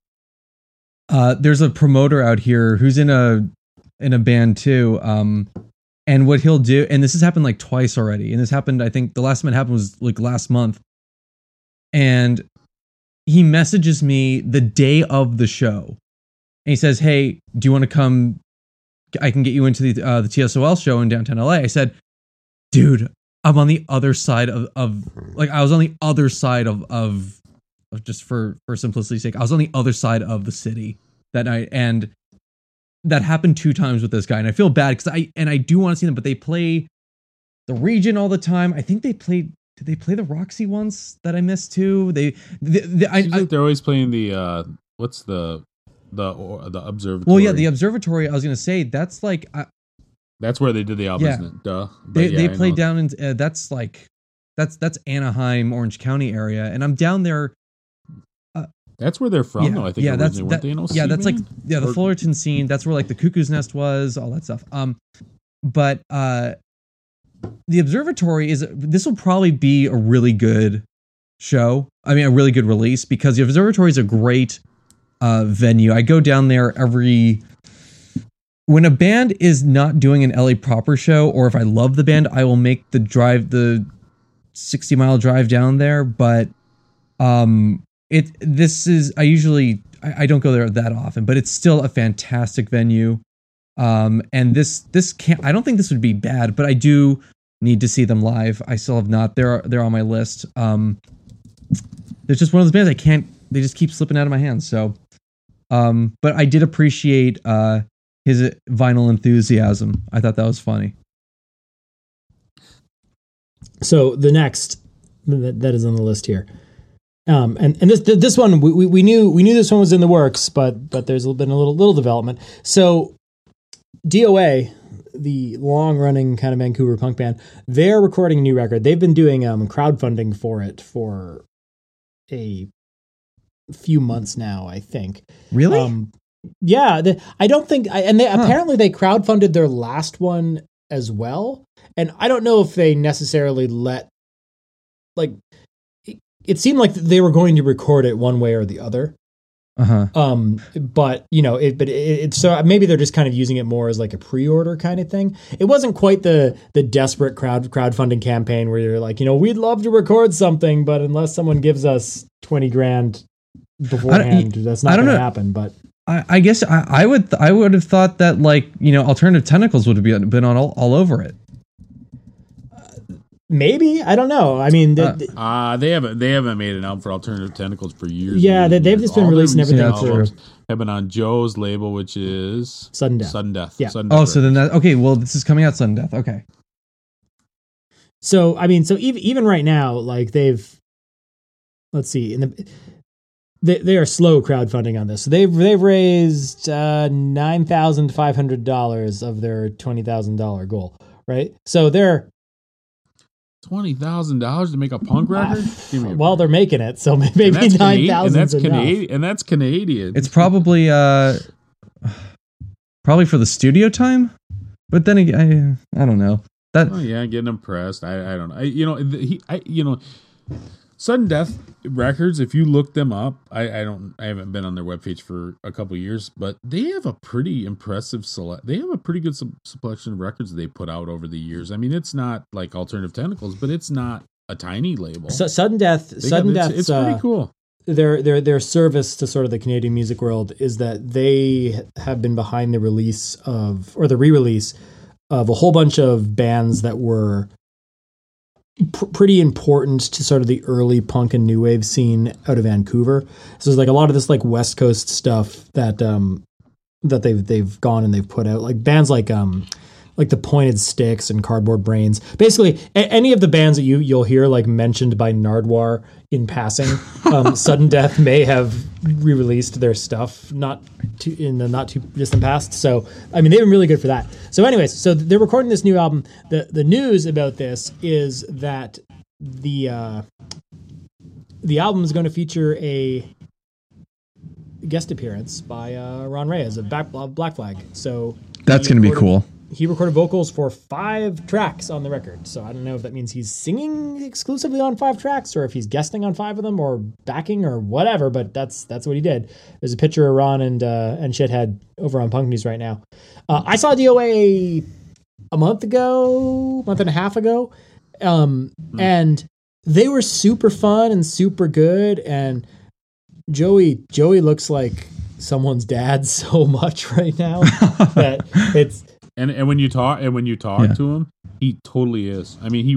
there's a promoter out here who's in a band too. And what he'll do, and this has happened like twice already, and this happened, I think the last time it happened was like last month, and he messages me the day of the show, and he says, "Hey, do you want to come? I can get you into the TSOL show in downtown LA." I said, "Dude, I'm on the other side of I was on the other side of just for simplicity's sake, I was on the other side of the city that night, and that happened 2 times with this guy, and I feel bad because I do want to see them, but they play the Region all the time. I think did they play the Roxy once that I missed too? They're always playing the what's the the observatory. Well, yeah, the observatory. I was gonna say that's like that's where they did the album, Yeah. isn't it? Duh. But they yeah, I played know. down in that's like that's Anaheim, Orange County area, and I'm down there. That's where they're from, though. I think that's originally, weren't they in yeah, OC, that's like man? the Or- Fullerton scene. That's where like the Cuckoo's Nest was, all that stuff. But the observatory this will probably be a really good show. I mean, a really good release, because the observatory is a great venue. I go down there when a band is not doing an LA proper show, or if I love the band, I will make the 60-mile drive down there. But I don't go there that often, but it's still a fantastic venue. And this can't, I don't think this would be bad, but I do need to see them live. I still have not. They're on my list. There's just one of those bands they just keep slipping out of my hands. So, but I did appreciate his vinyl enthusiasm. I thought that was funny. So the next that is on the list here, and this one we knew this one was in the works, but there's been a little development. So DOA, the long running kind of Vancouver punk band, they're recording a new record. They've been doing crowdfunding for it for a few months now, I think. Really? Yeah, I don't think, apparently they crowdfunded their last one as well, and I don't know if they necessarily it seemed like they were going to record it one way or the other. But so maybe they're just kind of using it more as like a pre-order kind of thing. It wasn't quite the desperate crowdfunding campaign where you're like, we'd love to record something, but unless someone gives us 20 grand beforehand, that's not going to happen. But I guess I would have thought that, like, Alternative Tentacles would have been on all over it. Maybe, I don't know. I mean, they haven't made an album for Alternative Tentacles for years. Yeah, and years. they've just been All their releasing recent everything albums through. have been on Joe's label, which is Sudden Death. Sudden Death. Yeah. Sudden Death So then Records. okay. Well, this is coming out Sudden Death. Okay. So I mean, so even right now, like let's see, they are slow crowdfunding on this. So they've raised $9,500 of their $20,000 goal, right? So they're $20,000 to make a punk record. Give me a well, break. they're making it, so maybe And that's 9,000. and that's Canadian. It's probably probably for the studio time, but then again, I don't know that. Oh yeah, getting impressed. I don't know. Sudden Death Records. If you look them up, I haven't been on their webpage for a couple of years, but they have a pretty impressive They have a pretty good selection of records they put out over the years. I mean, it's not like Alternative Tentacles, but it's not a tiny label. So Sudden Death. It's pretty cool. Their service to sort of the Canadian music world is that they have been behind the release of, or the re-release of, a whole bunch of bands that were pretty important to sort of the early punk and new wave scene out of Vancouver. So there's like a lot of this like West Coast stuff that they've gone and they've put out, like bands like the Pointed Sticks and Cardboard Brains. Basically, any of the bands that you'll hear like mentioned by Nardwuar in passing, Sudden Death may have re-released their stuff in the not too distant past. So I mean, they've been really good for that. So anyways, so they're recording this new album. The news about this is that the album is going to feature a guest appearance by Ron Reyes of Black Flag. So That's going to be cool. He recorded vocals for 5 tracks on the record. So I don't know if that means he's singing exclusively on 5 tracks, or if he's guesting on 5 of them, or backing, or whatever. But that's what he did. There's a picture of Ron and Shithead over on Punk News right now. I saw DOA a month and a half ago, and they were super fun and super good. And Joey looks like someone's dad so much right now that it's. And when you talk to him, he totally is. I mean,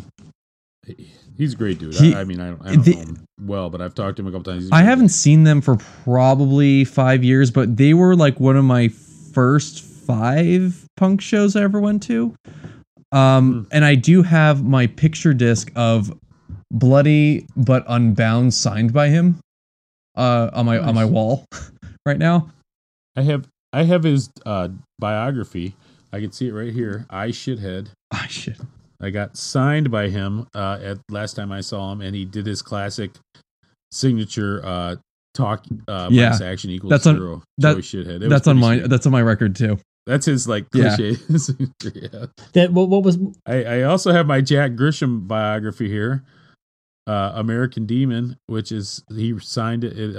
he's a great dude. I don't know him well, but I've talked to him a couple times. I haven't seen them for probably 5 years, but they were like one of my first 5 punk shows I ever went to. And I do have my picture disc of Bloody but Unbound signed by him on my wall right now. I have his biography. I can see it right here. I Shithead. Ah, shit. I got signed by him at last time I saw him, and he did his classic signature talk. Minus action equals That's zero. that- Joey Shithead. That's on my that's on my record too. That's his like Yeah. cliche signature. Yeah. That what was I also have my Jack Grisham biography here, American Demon, which is he signed it.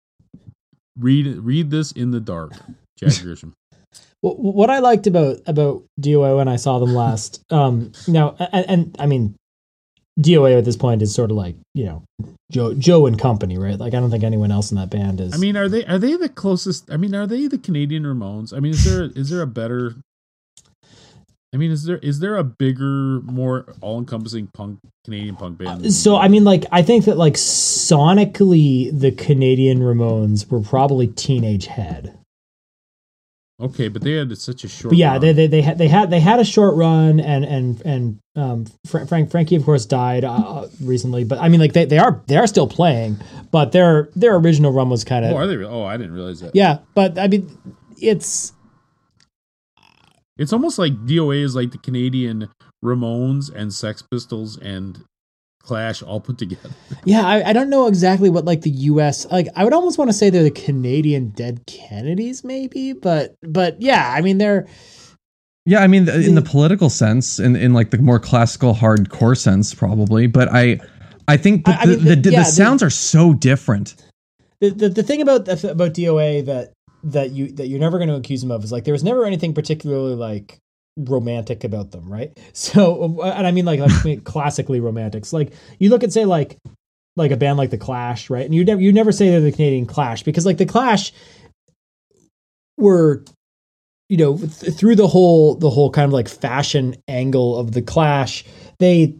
Read this in the dark, Jack Grisham. what I liked about DOA when I saw them last. Now, and I mean, DOA at this point is sort of like, you know, Joe and company, right? Like, I don't think anyone else in that band is. I mean, are they the closest? I mean, are they the Canadian Ramones? I mean, is there a better? I mean, is there a bigger, more all-encompassing Canadian punk band? So I mean, like, I think that like sonically, the Canadian Ramones were probably Teenage Head. Okay, but they had such a short. But yeah, run. they had a short run, and Frankie of course died recently. But I mean, like they are still playing, but their original run was kind of. Oh, are they? Oh, I didn't realize that. Yeah, but I mean, it's almost like DOA is like the Canadian Ramones and Sex Pistols and Clash all put together. yeah. I don't know exactly what like the U.S. like. I would almost want to say they're the Canadian Dead Kennedys, maybe. But yeah, I mean they're. Yeah, I mean, in the political sense, in like the more classical hardcore sense, probably. But I think that the sounds are so different. The thing about DOA that you're never going to accuse them of is like there was never anything particularly like romantic about them, right? So, and I mean like classically romantic. So, like you look at say like a band like the Clash, right? And you never say they're the Canadian Clash because like the Clash were, you know, through the whole kind of like fashion angle of the Clash, they,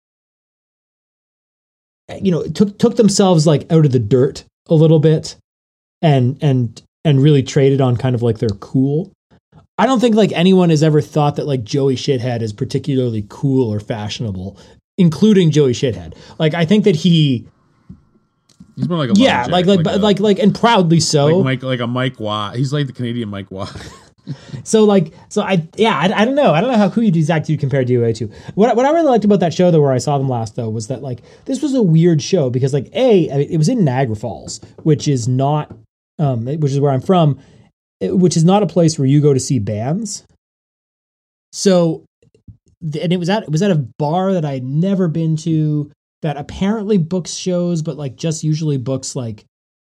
you know, took themselves like out of the dirt a little bit and really traded on kind of like their cool. I don't think like anyone has ever thought that like Joey Shithead is particularly cool or fashionable, including Joey Shithead. Like I think that he's more like a lumberjack, like and proudly so. Like a Mike Watt. He's like the Canadian Mike Watt. I don't know. I don't know who exactly you compare DOA to. What I really liked about that show though, where I saw them last though, was that like this was a weird show because like it was in Niagara Falls, which is not, which is where I'm from, which is not a place where you go to see bands. So, and it was at a bar that I'd never been to that apparently books shows, but like just usually books like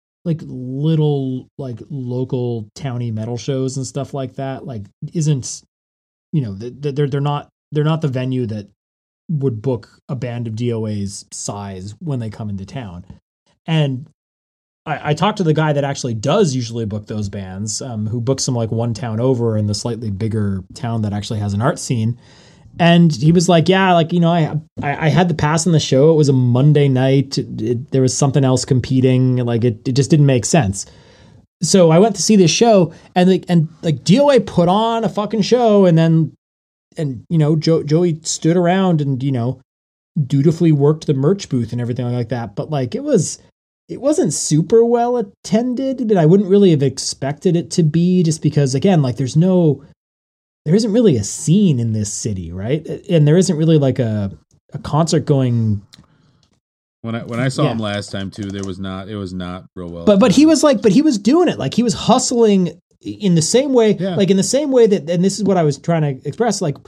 little like local towny metal shows and stuff like that. Like isn't, you know, they're not the venue that would book a band of DOA's size when they come into town. And I talked to the guy that actually does usually book those bands, who books them like one town over in the slightly bigger town that actually has an art scene. And he was like, yeah, like, you know, I had the pass on the show. It was a Monday night. There was something else competing. Like it just didn't make sense. So I went to see this show and DOA put on a fucking show. And you know, Joey stood around and, you know, dutifully worked the merch booth and everything like that. But like, it wasn't super well attended, but I wouldn't really have expected it to be, just because again, like there isn't really a scene in this city, right? And there isn't really like a concert going. When I saw him last time too, it was not real well. But he was doing it. Like he was hustling in the same way, like in the same way that, and this is what I was trying to express. Like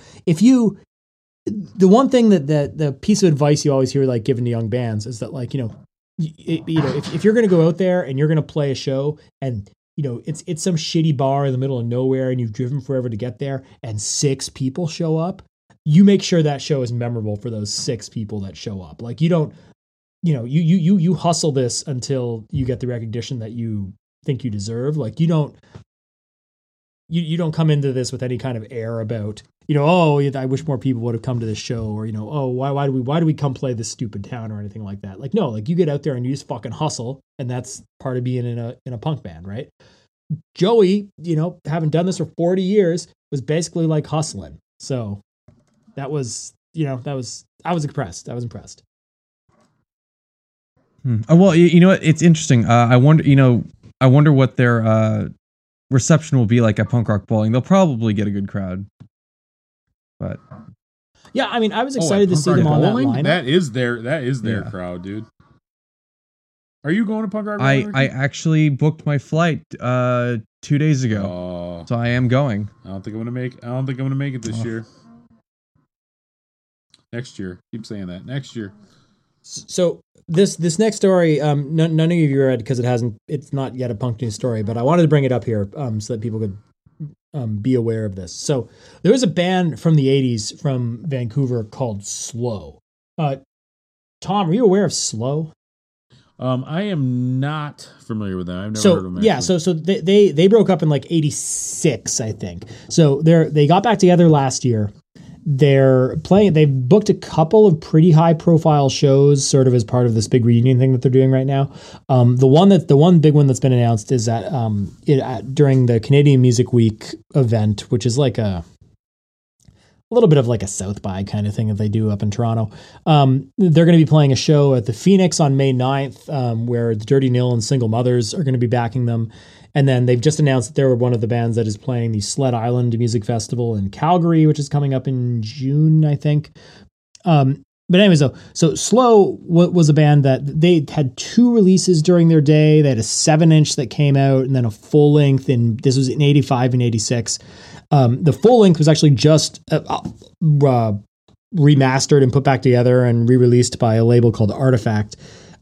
the one thing that the piece of advice you always hear like given to young bands is that like, you know, if you're going to go out there and you're going to play a show and, you know, it's some shitty bar in the middle of nowhere and you've driven forever to get there and 6 people show up, you make sure that show is memorable for those 6 people that show up. Like you don't, you know, you hustle this until you get the recognition that you think you deserve. Like you don't come into this with any kind of air about, you know, oh, I wish more people would have come to this show, or, you know, oh, why do we come play this stupid town or anything like that. Like, no, like you get out there and you just fucking hustle, and that's part of being in a punk band, right? Joey, you know, having done this for 40 years, was basically like hustling. So that was, you know, I was impressed. Well, you know what? It's interesting. I wonder what their reception will be like at punk rock bowling. They'll probably get a good crowd. But Yeah, I mean, I was excited to see them on that lineup. That is their Yeah. crowd, dude. Are you going to punk rock? I actually booked my flight 2 days ago, so I am going. I don't think I'm gonna make it this year. Next year, keep saying that. Next year. So this next story, none of you read because it's not yet a punk news story, but I wanted to bring it up here so that people could be aware of this. So there was a band from the 80s from Vancouver called Slow. Tom, are you aware of Slow? I am not familiar with them. I've never heard of them. Yeah, so they broke up in like 86, I think. So they got back together last year. They've booked a couple of pretty high profile shows sort of as part of this big reunion thing that they're doing right now. The one big one that's been announced is that during the Canadian Music Week event, which is like a little bit of like a South by kind of thing that they do up in Toronto. They're going to be playing a show at the Phoenix on May 9th, where the Dirty Nil and Single Mothers are going to be backing them. And then they've just announced that they're one of the bands that is playing the Sled Island Music Festival in Calgary, which is coming up in June, I think. But anyways, so Slow was a band that they had 2 releases during their day. They had a 7-inch that came out and then a full length, and this was in 85 and 86. The full length was actually just remastered and put back together and re-released by a label called Artifact.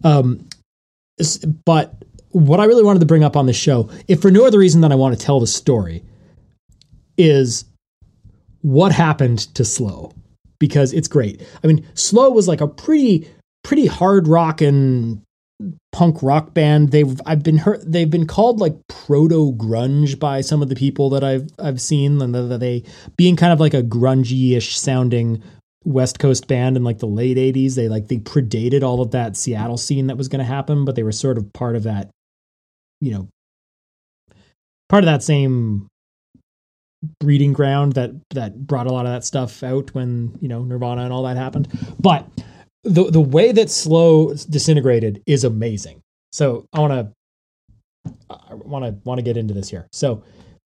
But what I really wanted to bring up on this show, if for no other reason than I want to tell the story, is what happened to Slow, because it's great. I mean, Slow was like a pretty hard rock and punk rock band. They've been called like proto grunge by some of the people that I've seen, and they being kind of like a grungy-ish sounding West Coast band in like the late 80s. They predated all of that Seattle scene that was going to happen, but they were sort of part of that, part of that same breeding ground that brought a lot of that stuff out when, Nirvana and all that happened. But the way that Slow disintegrated is amazing. So I want to get into this here. So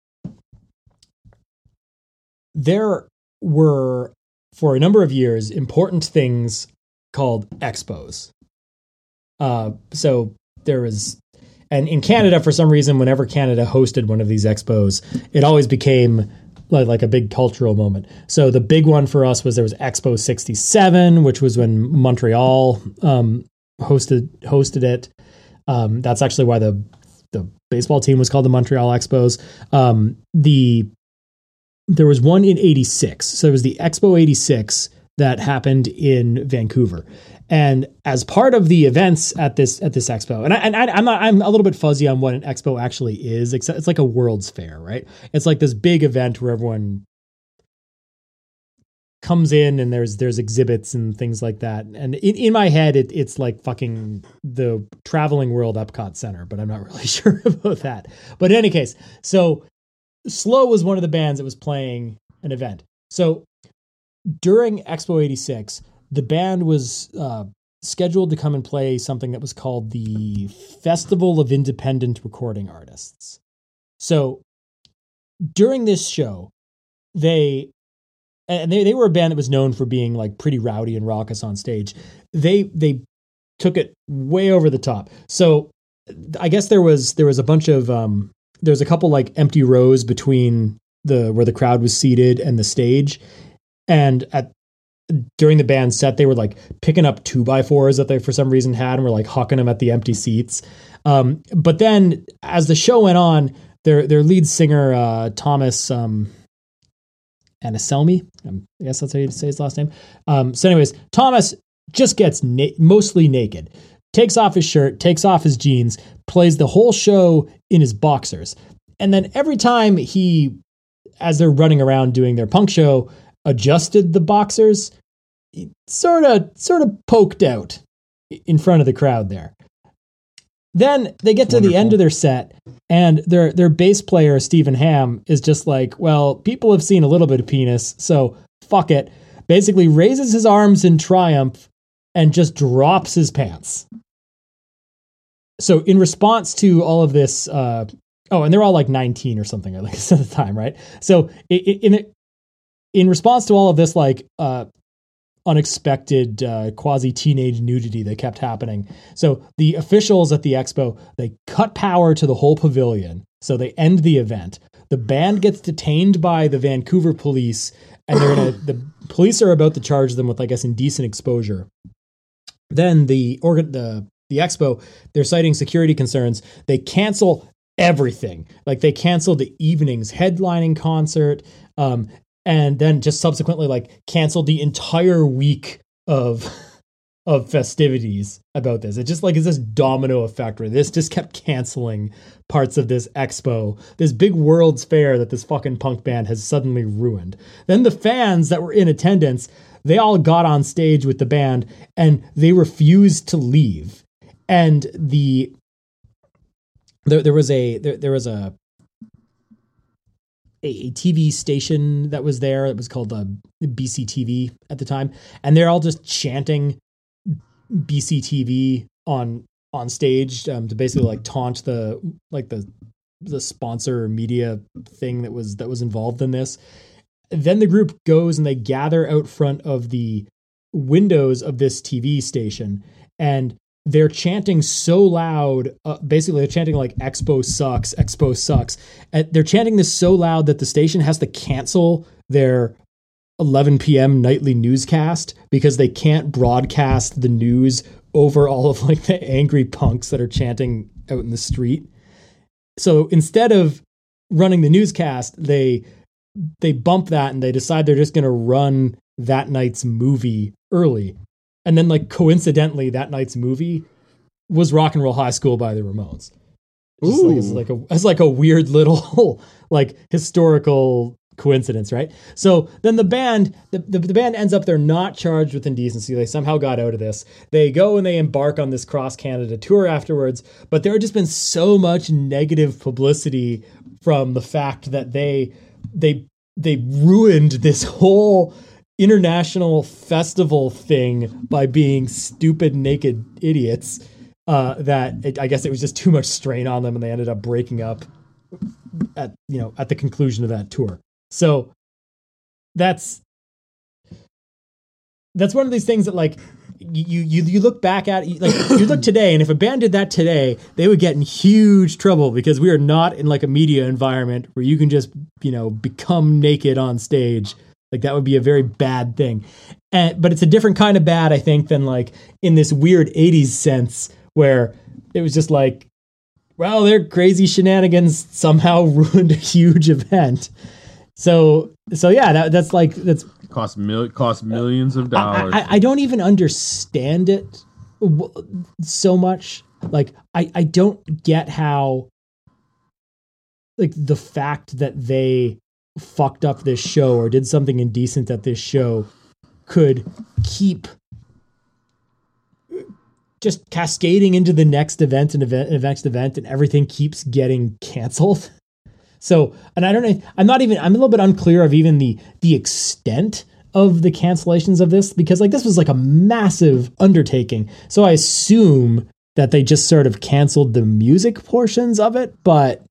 there were, for a number of years, important things called expos. So there was, and in Canada, for some reason, whenever Canada hosted one of these expos, it always became like a big cultural moment. So the big one for us was there was Expo 67, which was when Montreal hosted it. That's actually why the baseball team was called the Montreal Expos. There was one in 86. So it was the Expo 86 that happened in Vancouver. And as part of the events at this expo, and I'm a little bit fuzzy on what an expo actually is. It's like a World's Fair, right? It's like this big event where everyone comes in and there's exhibits and things like that. And in my head, it's like fucking the Traveling World Epcot Center, but I'm not really sure about that. But in any case, so Slow was one of the bands that was playing an event. So during Expo 86, the band was scheduled to come and play something that was called the Festival of Independent Recording Artists. So during this show, they were a band that was known for being like pretty rowdy and raucous on stage. They took it way over the top. So I guess there was a bunch of there was a couple like empty rows between where the crowd was seated and the stage, and during the band set, they were like picking up 2x4s that they for some reason had and were like hucking them at the empty seats. But then as the show went on, their lead singer, Thomas Anaselmi, I guess that's how you say his last name. So anyways, Thomas just gets mostly naked, takes off his shirt, takes off his jeans, plays the whole show in his boxers. And then every time as they're running around doing their punk show, adjusted the boxers, sort of poked out in front of the crowd there. Then they get to the end of their set, and their bass player, Stephen Hamm, is just like, well, people have seen a little bit of penis, so fuck it. Basically raises his arms in triumph and just drops his pants. So in response to all of this Oh, and they're all like 19 or something, like at the time, right? So in response to all of this, like unexpected quasi teenage nudity that kept happening, so the officials at the expo, they cut power to the whole pavilion, so they end the event. The band gets detained by the Vancouver police, and the police are about to charge them with, I guess, indecent exposure. Then the expo, they're citing security concerns. They cancel everything. Like they canceled the evening's headlining concert, and then just subsequently like canceled the entire week of festivities about this. It just like is this domino effect where this just kept canceling parts of this expo, this big World's Fair that this fucking punk band has suddenly ruined. Then the fans that were in attendance, they all got on stage with the band and they refused to leave. And there was a TV station that was there. It was called BCTV at the time, and they're all just chanting BCTV on stage to basically like taunt the sponsor media thing that was involved in this. Then the group goes and they gather out front of the windows of this TV station, and they're chanting so loud, basically they're chanting like Expo sucks, Expo sucks. And they're chanting this so loud that the station has to cancel their 11 p.m. nightly newscast because they can't broadcast the news over all of like the angry punks that are chanting out in the street. So instead of running the newscast, they bump that and they decide they're just going to run that night's movie early. And then, like, coincidentally, that night's movie was Rock and Roll High School by the Ramones. It's like a weird little, like, historical coincidence, right? So then the band ends up, they're not charged with indecency. They somehow got out of this. They go and they embark on this cross-Canada tour afterwards, but there had just been so much negative publicity from the fact that they ruined this whole international festival thing by being stupid naked idiots, that I guess it was just too much strain on them and they ended up breaking up at the conclusion of that tour. So that's one of these things that like you look back at, like you look today, and if a band did that today, they would get in huge trouble because we are not in like a media environment where you can just become naked on stage. Like that would be a very bad thing. But it's a different kind of bad, I think, than like in this weird 80s sense where it was just like, well, their crazy shenanigans somehow ruined a huge event. So yeah, that's cost millions of dollars. I don't even understand it so much. Like I don't get how like the fact that they fucked up this show or did something indecent at this show could keep just cascading into the next event and everything keeps getting canceled. So, and I don't know, I'm a little bit unclear of even the extent of the cancellations of this, because like this was like a massive undertaking. So I assume that they just sort of canceled the music portions of it, but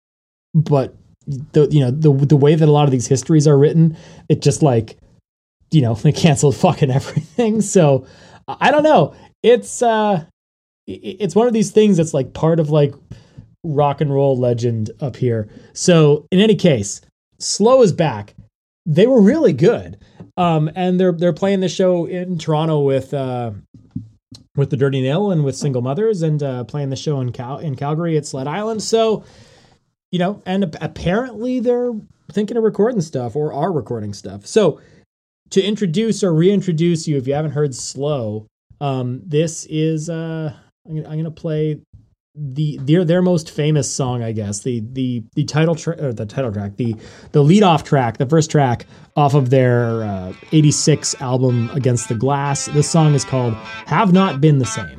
the way that a lot of these histories are written, it just like, they canceled fucking everything. So I don't know. It's one of these things that's like part of like rock and roll legend up here. So in any case, Slow is back. They were really good. And they're playing the show in Toronto with the Dirty Nil and with Single Mothers, and playing the show in Calgary at Sled Island. So, and apparently they're thinking of recording stuff or are recording stuff. So to introduce or reintroduce you, if you haven't heard Slow, this is, I'm going to play their most famous song, I guess, the title track, the lead off track, the first track off of their 86 album Against the Glass. This song is called Have Not Been the Same.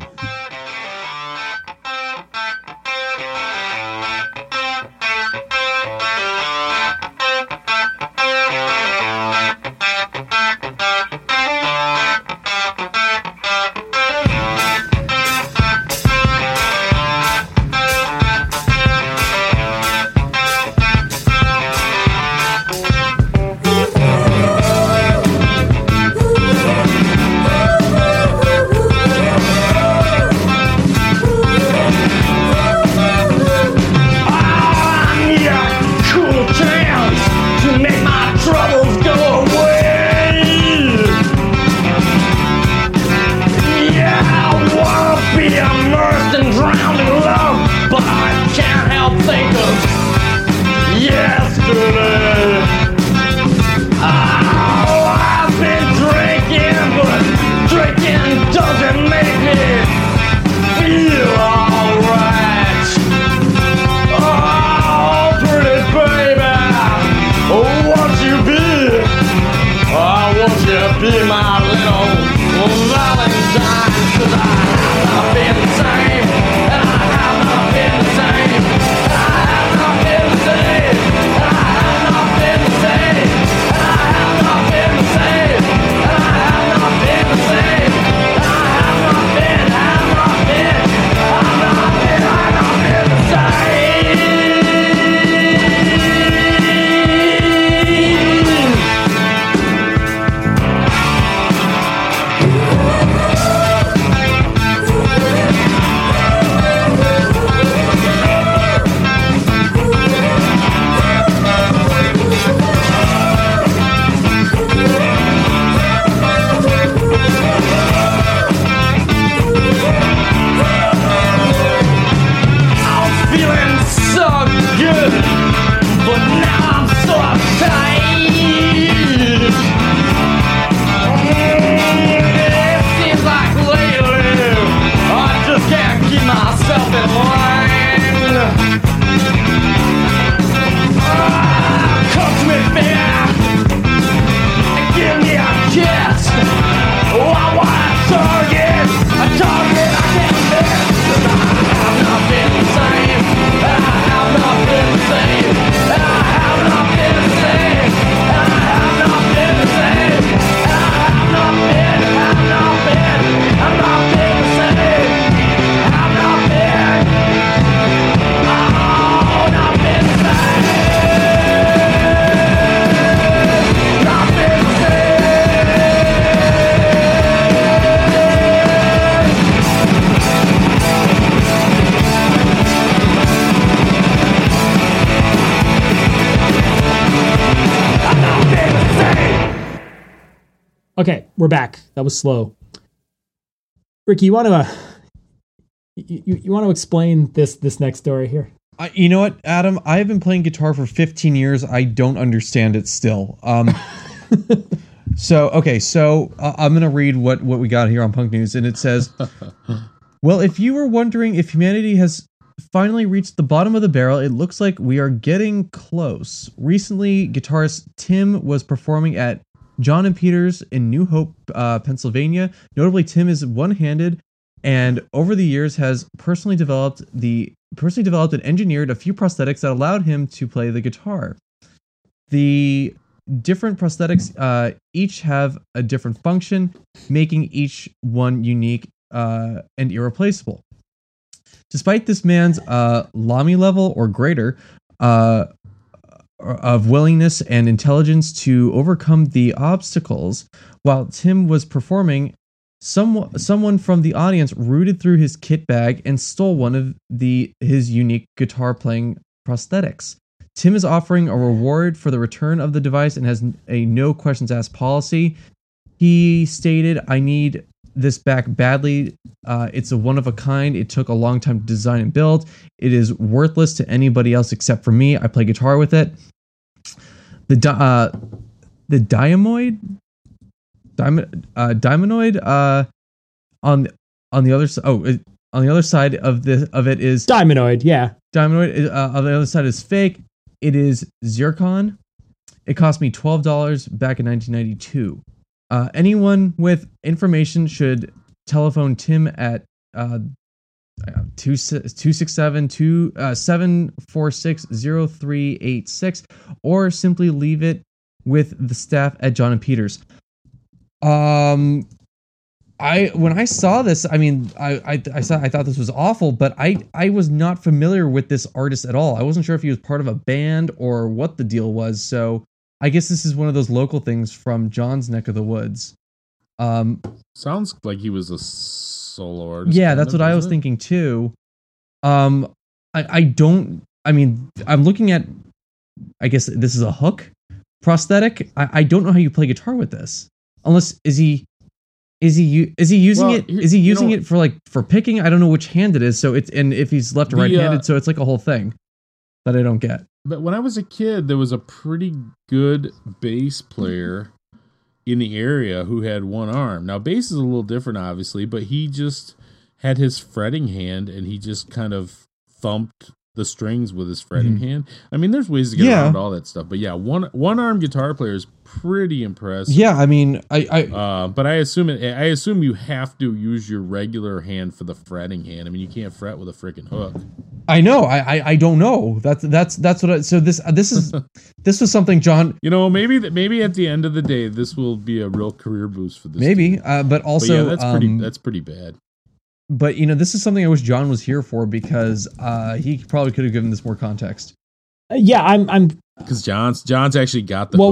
you be my little Valentine? 'Cause I have not been the same, and I have not been the same, and I have not been the same, and I have not been the same, and I have not been the same, and I have not been the same, and I have not been the same. But now I'm so uptight. It seems like lately I just can't keep myself in line. Come to me, baby, and give me a kiss. Oh, I want a target I can't miss. 'Cause I have not been the same, and I have not been the same, and I have not been the same, and I have not been the same, and I have not been the same, have not been, oh, not been the same. Okay, we're back. That was slow. Ricky, you want to you want to explain this next story here? You know what, Adam? I have been playing guitar for 15 years. I don't understand it still. So I'm gonna read what we got here on Punk News, and it says, "Well, if you were wondering if humanity has finally reached the bottom of the barrel, it looks like we are getting close. Recently, guitarist Tim was performing at John and Peters in New Hope, Pennsylvania. Notably, Tim is one-handed, and over the years has personally developed and engineered a few prosthetics that allowed him to play the guitar. The different prosthetics each have a different function, making each one unique and irreplaceable. Despite this man's Lamy level or greater of willingness and intelligence to overcome the obstacles, while Tim was performing, someone from the audience rooted through his kit bag and stole one of his unique guitar playing prosthetics. Tim is offering a reward for the return of the device and has a no questions asked policy. He stated, "I need this back badly. It's a one of a kind. It took a long time to design and build. It is worthless to anybody else except for me. I play guitar with it." The Diamoid on the other side. On the other side of it is Diamonoid. Yeah, Diamonoid. On the other side is fake. It is zircon. It cost me $12 back in 1992. Anyone with information should telephone Tim at 267-746-0386 or simply leave it with the staff at John and Peters. When I saw this, I mean, I thought this was awful, but I was not familiar with this artist at all. I wasn't sure if he was part of a band or what the deal was. So I guess this is one of those local things from John's neck of the woods. Sounds like he was a solo artist. Yeah, that's what I was thinking too. I'm looking at, I guess this is a hook prosthetic. I don't know how you play guitar with this. Unless is he using it for picking? I don't know which hand it is. So and if he's left or right-handed, so it's like a whole thing that I don't get. But when I was a kid, there was a pretty good bass player in the area who had one arm. Now, bass is a little different, obviously, but he just had his fretting hand and he just kind of thumped the strings with his fretting hand. I mean, there's ways to get around all that stuff. But yeah, one arm guitar player is pretty impressive. Yeah, I mean, but I assume you have to use your regular hand for the fretting hand. I mean, you can't fret with a freaking hook. I know. I don't know. That's what. So this was something John. You know, maybe at the end of the day, this will be a real career boost for this. Maybe, but also that's pretty bad. But you know, this is something I wish John was here for because he probably could have given this more context. Yeah, I'm because John's actually got the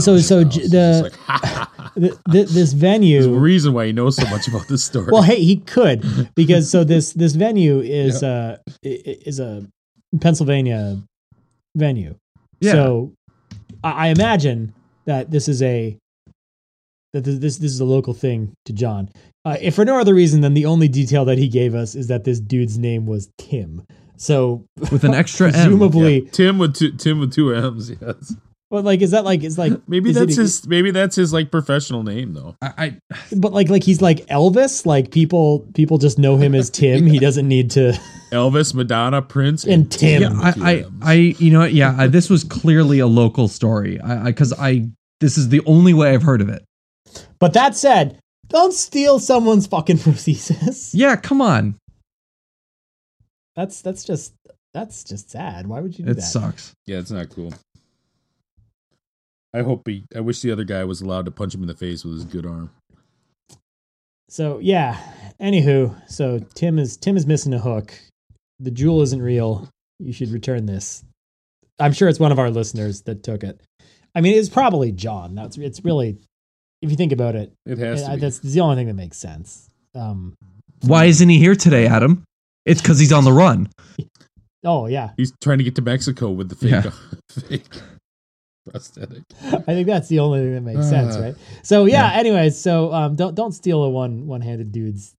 this venue. There's a reason why he knows so much about this story. Well, hey, he could because this venue is a Pennsylvania venue. Yeah. So I imagine that this is a local thing to John. If for no other reason than the only detail that he gave us is that this dude's name was Tim. So with an extra presumably M. Yeah. Tim with two M's, yes. Well, like is that like it's like maybe that's his like professional name though. But like he's like Elvis, like people just know him as Tim. He doesn't need to Elvis, Madonna, Prince, and Tim. Yeah, you know what? Yeah, this was clearly a local story. Because this is the only way I've heard of it. But that said, don't steal someone's fucking prosthesis. Yeah, come on. That's just sad. Why would you do that? It sucks. Yeah, it's not cool. I wish the other guy was allowed to punch him in the face with his good arm. So yeah. Anywho, so Tim is missing a hook. The jewel isn't real. You should return this. I'm sure it's one of our listeners that took it. I mean, it's probably John. It's really, if you think about it, it has to be. That's the only thing that makes sense. Why isn't he here today, Adam? It's because he's on the run. Oh yeah, he's trying to get to Mexico with the fake prosthetic. I think that's the only thing that makes sense, right? So yeah. Anyways, so don't steal a one-handed dude's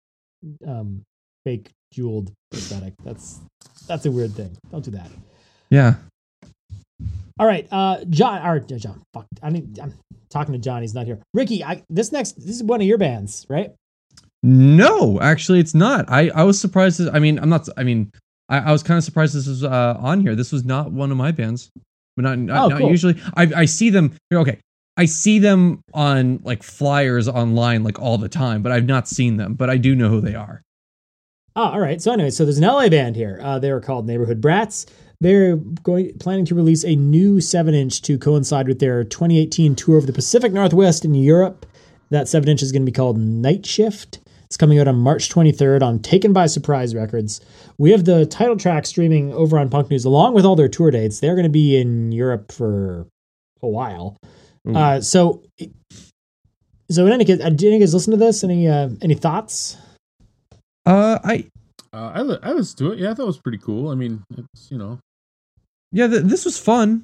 fake jeweled prosthetic. That's a weird thing. Don't do that. Yeah. All right, John. Fuck, I'm talking to John. He's not here. Ricky, this is one of your bands, right? No, actually, it's not. I was surprised. I was kind of surprised this was on here. This was not one of my bands, but not cool. Usually. I see them. Okay, I see them on like flyers online like all the time, but I've not seen them. But I do know who they are. Oh, all right. So anyway, there's an LA band here. They are called Neighborhood Brats. They're planning to release a new 7-inch to coincide with their 2018 tour of the Pacific Northwest in Europe. That 7-inch is going to be called Night Shift. It's coming out on March 23rd on Taken by Surprise Records. We have the title track streaming over on Punk News along with all their tour dates. They're going to be in Europe for a while. So in any case, did you guys listen to this? Any thoughts? I listened to it. Yeah, I thought it was pretty cool. I mean, it's, you know. Yeah, this was fun.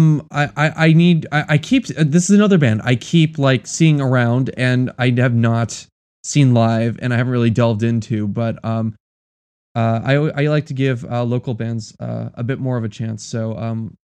I keep, this is another band I keep like seeing around and I have not seen live and I haven't really delved into, but I like to give local bands a bit more of a chance. So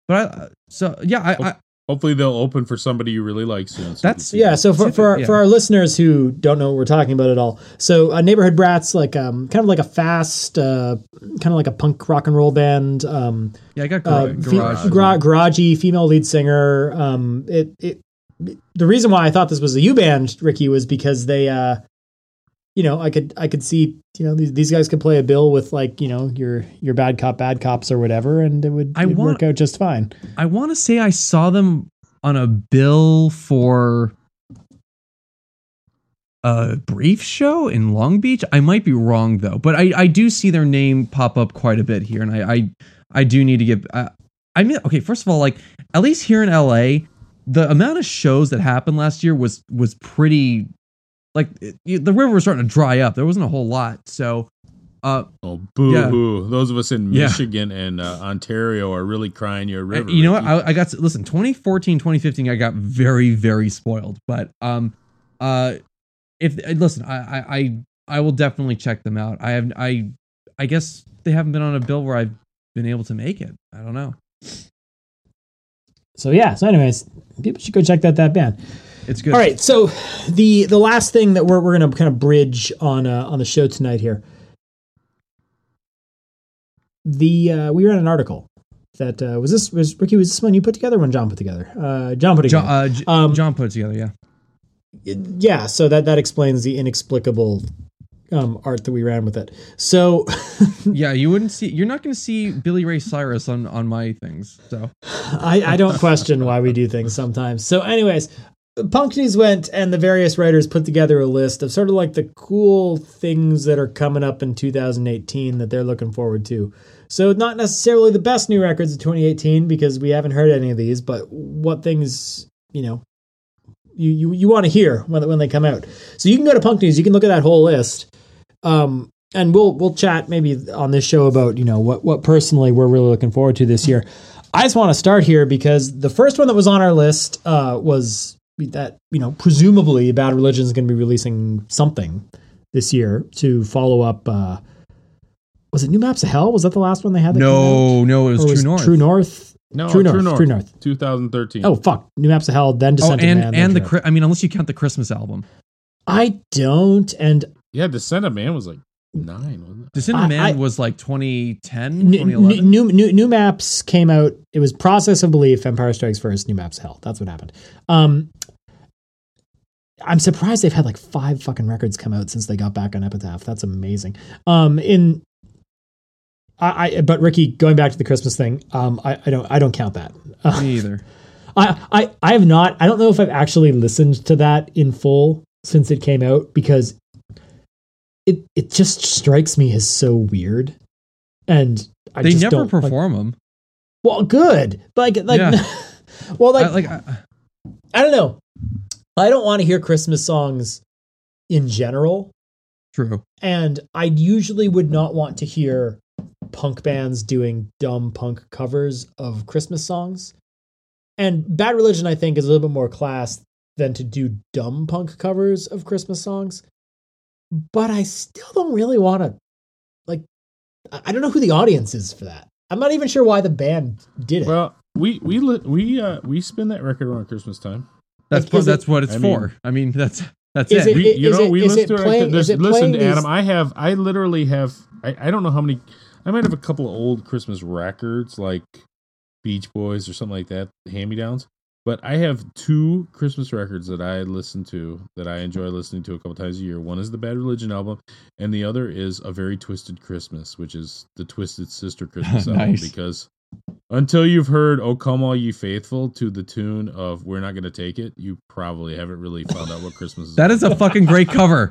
hopefully they'll open for somebody you really like soon. So for our listeners who don't know what we're talking about at all. So Neighborhood Brats, like kind of like a fast, kind of like a punk rock and roll band. I got garagey female lead singer. The reason why I thought this was a U band, Ricky, was because they I could see, these guys could play a bill with like, your bad cops or whatever, and it would work out just fine. I want to say I saw them on a bill for a brief show in Long Beach. I might be wrong though, but I do see their name pop up quite a bit here, and I do need to give. Okay, first of all, like at least here in LA, the amount of shows that happened last year was pretty. Like the river was starting to dry up. There wasn't a whole lot. So, boo-hoo. Yeah. Those of us in Michigan and Ontario are really crying your river. You know what? I got to listen. 2014, 2015, I got very, very spoiled. But I will definitely check them out. I guess they haven't been on a bill where I've been able to make it. I don't know. So anyways, people should go check that band. It's good. All right, so the last thing that we're going to kind of bridge on the show tonight here. we ran an article that was Ricky, was this one you put together or one John put together? John put together. John put it together, yeah. Yeah, so that explains the inexplicable art that we ran with it. So yeah, you're not going to see Billy Ray Cyrus on my things. So I don't question why we do things sometimes. So anyways, Punk News went and the various writers put together a list of sort of like the cool things that are coming up in 2018 that they're looking forward to. So not necessarily the best new records of 2018 because we haven't heard any of these, but what things, you want to hear when they come out. So you can go to Punk News, you can look at that whole list. And we'll chat maybe on this show about, what personally we're really looking forward to this year. I just want to start here because the first one that was on our list was that, presumably Bad Religion is going to be releasing something this year to follow up. Was it New Maps of Hell? Was that the last one they had? No, it was True North. True North. No, True North. 2013. Oh, fuck. New Maps of Hell, then Descent of Man. And unless you count the Christmas album. I don't, and... Yeah, Descent of Man was like 9, wasn't it? Descent of Man was like 2010, 2011. New Maps came out. It was Process of Belief, Empire Strikes First, New Maps of Hell. That's what happened. I'm surprised they've had like 5 fucking records come out since they got back on Epitaph. That's amazing. But Ricky, going back to the Christmas thing, I don't count that. Me either. I have not. I don't know if I've actually listened to that in full since it came out because it just strikes me as so weird, and they just never perform them. Well, good, I don't know. I don't want to hear Christmas songs in general. True, and I usually would not want to hear punk bands doing dumb punk covers of Christmas songs. And Bad Religion, I think, is a little bit more class than to do dumb punk covers of Christmas songs. But I still don't really want to, I don't know who the audience is for that. I'm not even sure why the band did it. Well, we spin that record around Christmas time. That's what it's for. I mean, that's is it. We listen to playing, it. Listen to Adam. I literally have. I don't know how many. I might have a couple of old Christmas records like Beach Boys or something like that, hand-me-downs. But I have 2 Christmas records that I listen to, that I enjoy listening to a couple times a year. One is the Bad Religion album, and the other is A Very Twisted Christmas, which is the Twisted Sister Christmas album. Because until you've heard "O Come All Ye Faithful" to the tune of "We're Not Gonna Take It," you probably haven't really found out what Christmas is. That is a fucking great cover.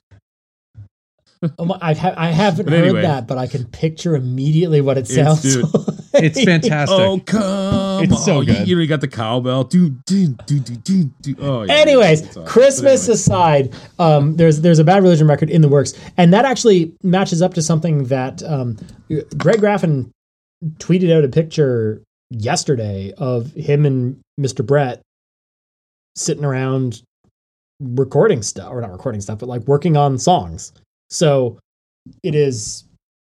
I haven't heard that, but I can picture immediately what it sounds like. It's fantastic. Oh, come It's so on. good. You got the cowbell. Oh, yeah. Anyways, Awesome. Christmas aside, there's a Bad Religion record in the works, and that actually matches up to something that Greg Graffin tweeted out a picture yesterday of him and Mr. Brett sitting around recording stuff, or not recording stuff, but like working on songs. So it is,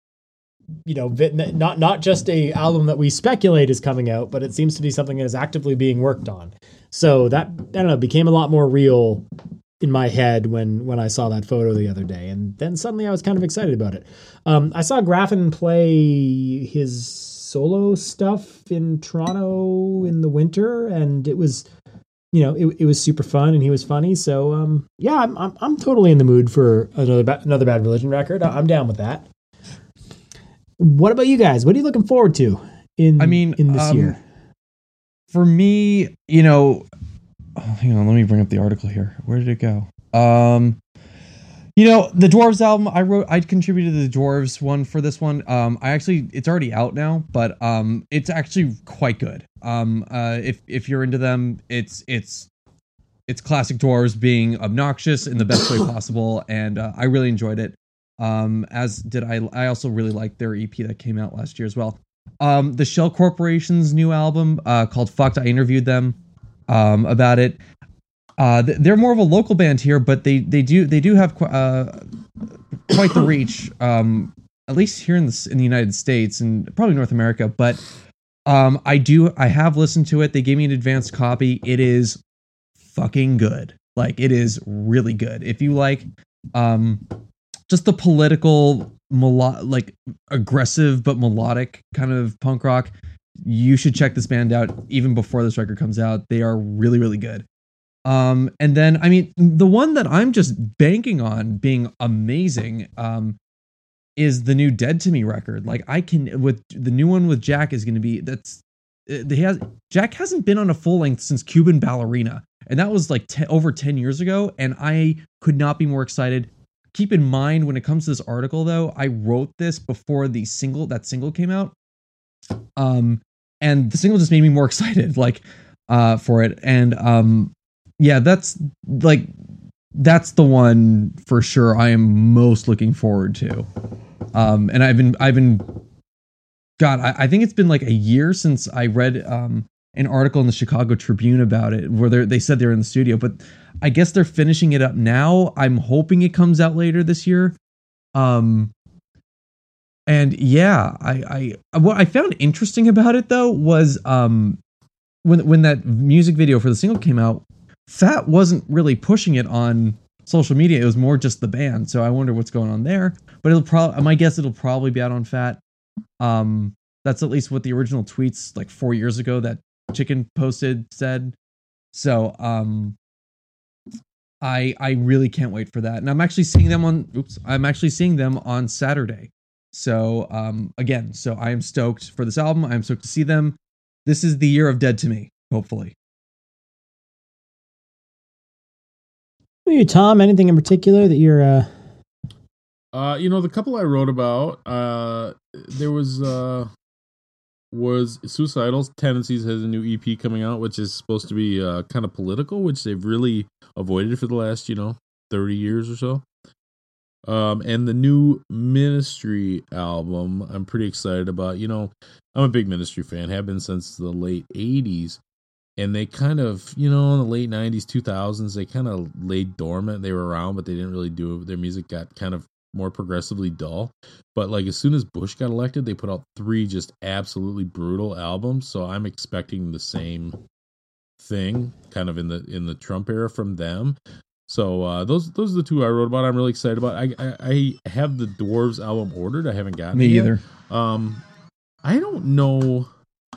not just a album that we speculate is coming out, but it seems to be something that is actively being worked on. So that, I don't know, became a lot more real in my head when I saw that photo the other day. And then suddenly I was kind of excited about it. I saw Graffin play his solo stuff in Toronto in the winter, and it was, it was super fun and he was funny. So, I'm totally in the mood for another Bad Religion record. I'm down with that. What about you guys? What are you looking forward to in this year? For me, hang on, let me bring up the article here. Where did it go? The Dwarves album, I contributed to the Dwarves one for this one. It's already out now, but it's actually quite good. If you're into them, it's classic Dwarves being obnoxious in the best way possible, and I really enjoyed it. As did I also really liked their EP that came out last year as well. The Shell Corporation's new album called Fucked, I interviewed them about it. They're more of a local band here, but they do have quite the reach, at least here in the United States and probably North America. But I have listened to it. They gave me an advanced copy. It is fucking good. Like, it is really good. If you like just the political, like aggressive but melodic kind of punk rock. You should check this band out even before this record comes out. They are really, really good. And then, I mean, the one that I'm just banking on being amazing, is the new Dead to Me record. Like with the new one with Jack is going to be, Jack hasn't been on a full length since Cuban Ballerina. And that was like over 10 years ago. And I could not be more excited. Keep in mind, when it comes to this article though, I wrote this before that single came out. And the single just made me more excited, like, for it. And, yeah, that's the one for sure I am most looking forward to. And I think it's been like a year since I read, an article in the Chicago Tribune about it, where they said they're in the studio, but I guess they're finishing it up now. I'm hoping it comes out later this year. And yeah, what I found interesting about it though was, when that music video for the single came out, Fat wasn't really pushing it on social media. It was more just the band. So I wonder what's going on there. But my guess it'll probably be out on Fat. That's at least what the original tweets like 4 years ago that Chicken posted said. So I really can't wait for that. And I'm actually seeing them on Saturday. So again, so I am stoked for this album. I'm stoked to see them. This is the year of Dead to Me, hopefully. You, Tom, anything in particular that you're the couple I wrote about, there was Suicidal Tendencies has a new EP coming out, which is supposed to be kind of political, which they've really avoided for the last 30 years or so. And the new Ministry album, I'm pretty excited about. I'm a big Ministry fan, have been since the late 80s. And they kind of, in the late 90s, 2000s, they kind of laid dormant. They were around, but they didn't really do it. Their music got kind of more progressively dull. But like as soon as Bush got elected, they put out 3 just absolutely brutal albums. So I'm expecting the same thing kind of in the Trump era from them. So those are the 2 I wrote about. I'm really excited about. I have the Dwarves album ordered. I haven't gotten it yet. Me either. I don't know.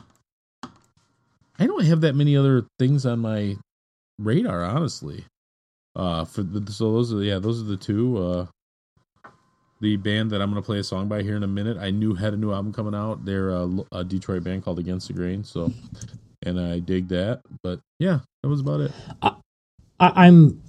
I don't have that many other things on my radar, honestly. Those are the 2. The band that I'm going to play a song by here in a minute, had a new album coming out. They're a Detroit band called Against the Grain, and I dig that. But yeah, that was about it. I'm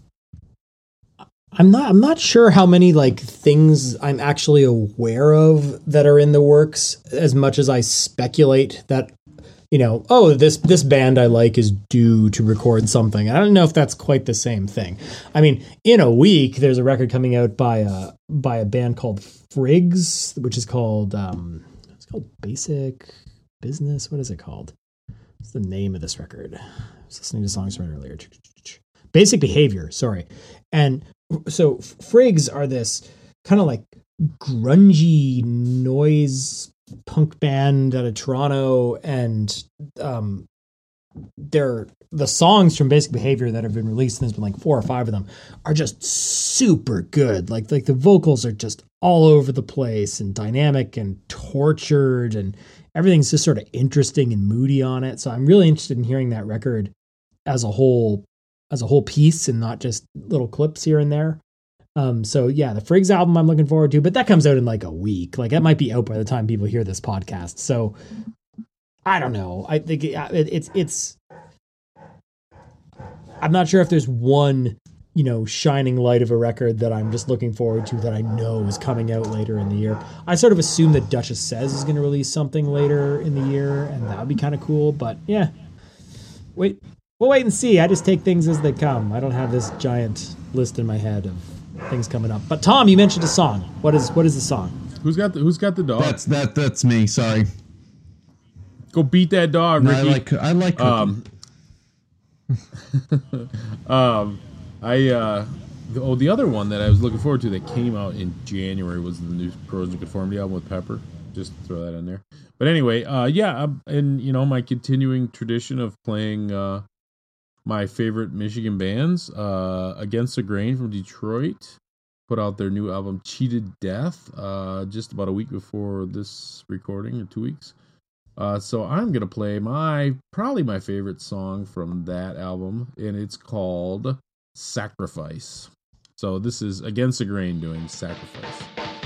not sure how many like things I'm actually aware of that are in the works, as much as I speculate that, this band I like is due to record something. I don't know if that's quite the same thing. I mean, in a week, there's a record coming out by a band called Friggs, which is called it's called Basic Business. What is it called? What's the name of this record? I was listening to songs from it earlier. Basic Behavior, sorry. And so Friggs are this kind of like grungy noise punk band out of Toronto, and the songs from Basic Behavior that have been released, and there's been like 4 or 5 of them, are just super good. Like the vocals are just all over the place and dynamic and tortured, and everything's just sort of interesting and moody on it. So I'm really interested in hearing that record as a whole piece and not just little clips here and there. So yeah, the Friggs album I'm looking forward to, but that comes out in like a week. Like that might be out by the time people hear this podcast. So I don't know. I think it's I'm not sure if there's one, shining light of a record that I'm just looking forward to that I know is coming out later in the year. I sort of assume that Duchess Says is going to release something later in the year, and that would be kind of cool, but yeah. We'll wait and see. I just take things as they come. I don't have this giant list in my head of things coming up. But Tom, you mentioned a song. What is the song? Who's got the dog? That's me. Sorry. Go beat that dog, No, Ricky. I like cooking. The other one that I was looking forward to that came out in January was the new Corrosion of Conformity album with Pepper. Just throw that in there. But anyway, and my continuing tradition of playing my favorite Michigan bands, Against the Grain from Detroit, put out their new album Cheated Death just about a week before this recording, or 2 weeks. So I'm going to play probably my favorite song from that album, and it's called Sacrifice. So this is Against the Grain doing Sacrifice.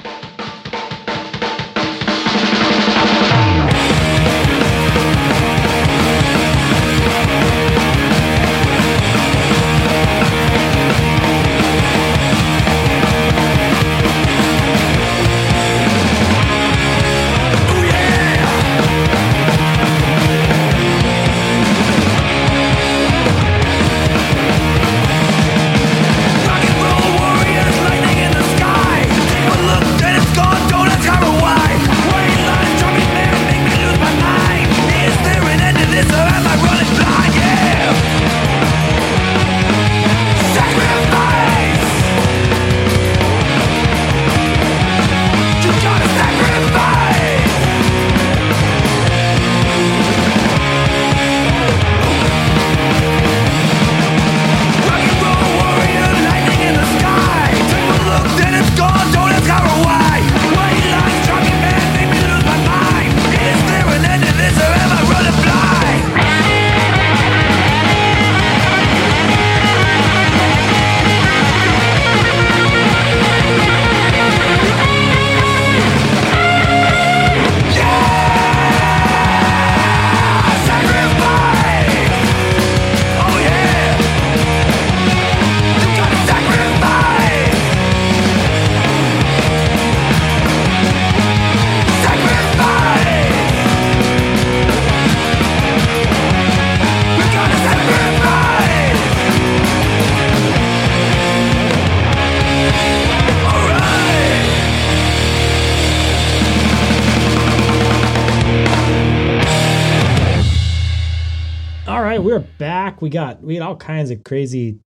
We're back. We had all kinds of crazy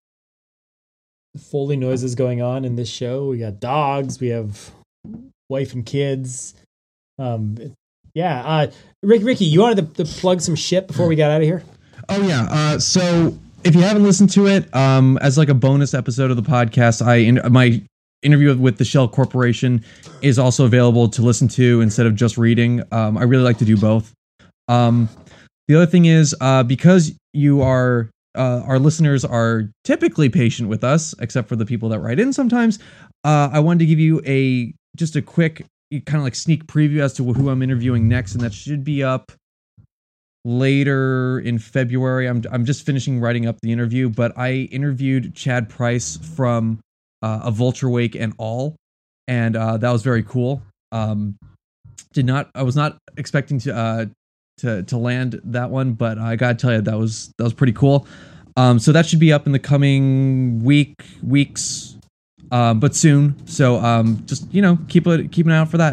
Foley noises going on in this show. We got dogs. We have wife and kids. Ricky, you wanted to plug some shit before we got out of here? Oh yeah. So if you haven't listened to it, as like a bonus episode of the podcast, my interview with the Shell Corporation is also available to listen to instead of just reading. I really like to do both. The other thing is, because you are, our listeners are typically patient with us, except for the people that write in sometimes, I wanted to give you just a quick kind of like sneak preview as to who I'm interviewing next, and that should be up later in February. I'm just finishing writing up the interview, but I interviewed Chad Price from A Vulture Wake and All, and that was very cool. I was not expecting to land that one, but I gotta tell you, that was pretty cool. So that should be up in the coming weeks, but soon. So just keep an eye out for that.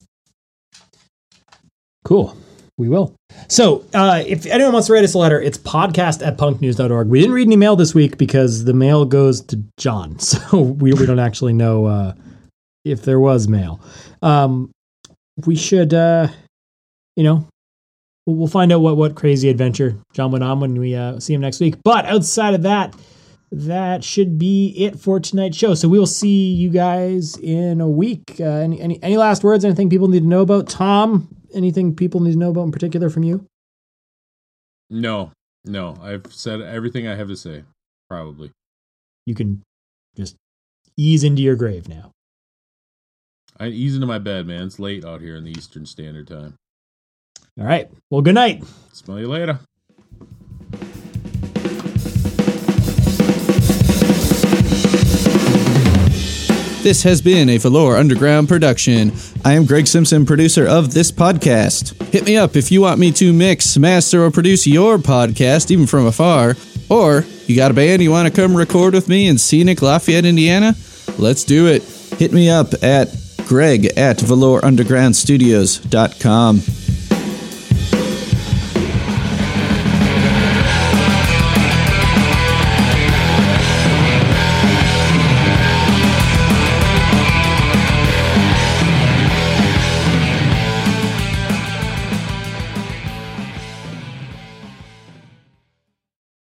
Cool. We will. So if anyone wants to write us a letter, it's podcast@punknews.org. We didn't read any mail this week because the mail goes to John, so we don't actually know if there was mail. We should we'll find out what crazy adventure John went on when we see him next week. But outside of that should be it for tonight's show. So we will see you guys in a week. Any last words? Anything people need to know about? Tom, anything people need to know about in particular from you? No. I've said everything I have to say, probably. You can just ease into your grave now. I ease into my bed, man. It's late out here in the Eastern Standard Time. All right. Well, good night. Smell you later. This has been a Velour Underground production. I am Greg Simpson, producer of this podcast. Hit me up if you want me to mix, master, or produce your podcast, even from afar. Or you got a band you want to come record with me in scenic Lafayette, Indiana? Let's do it. Hit me up at greg@velourundergroundstudios.com.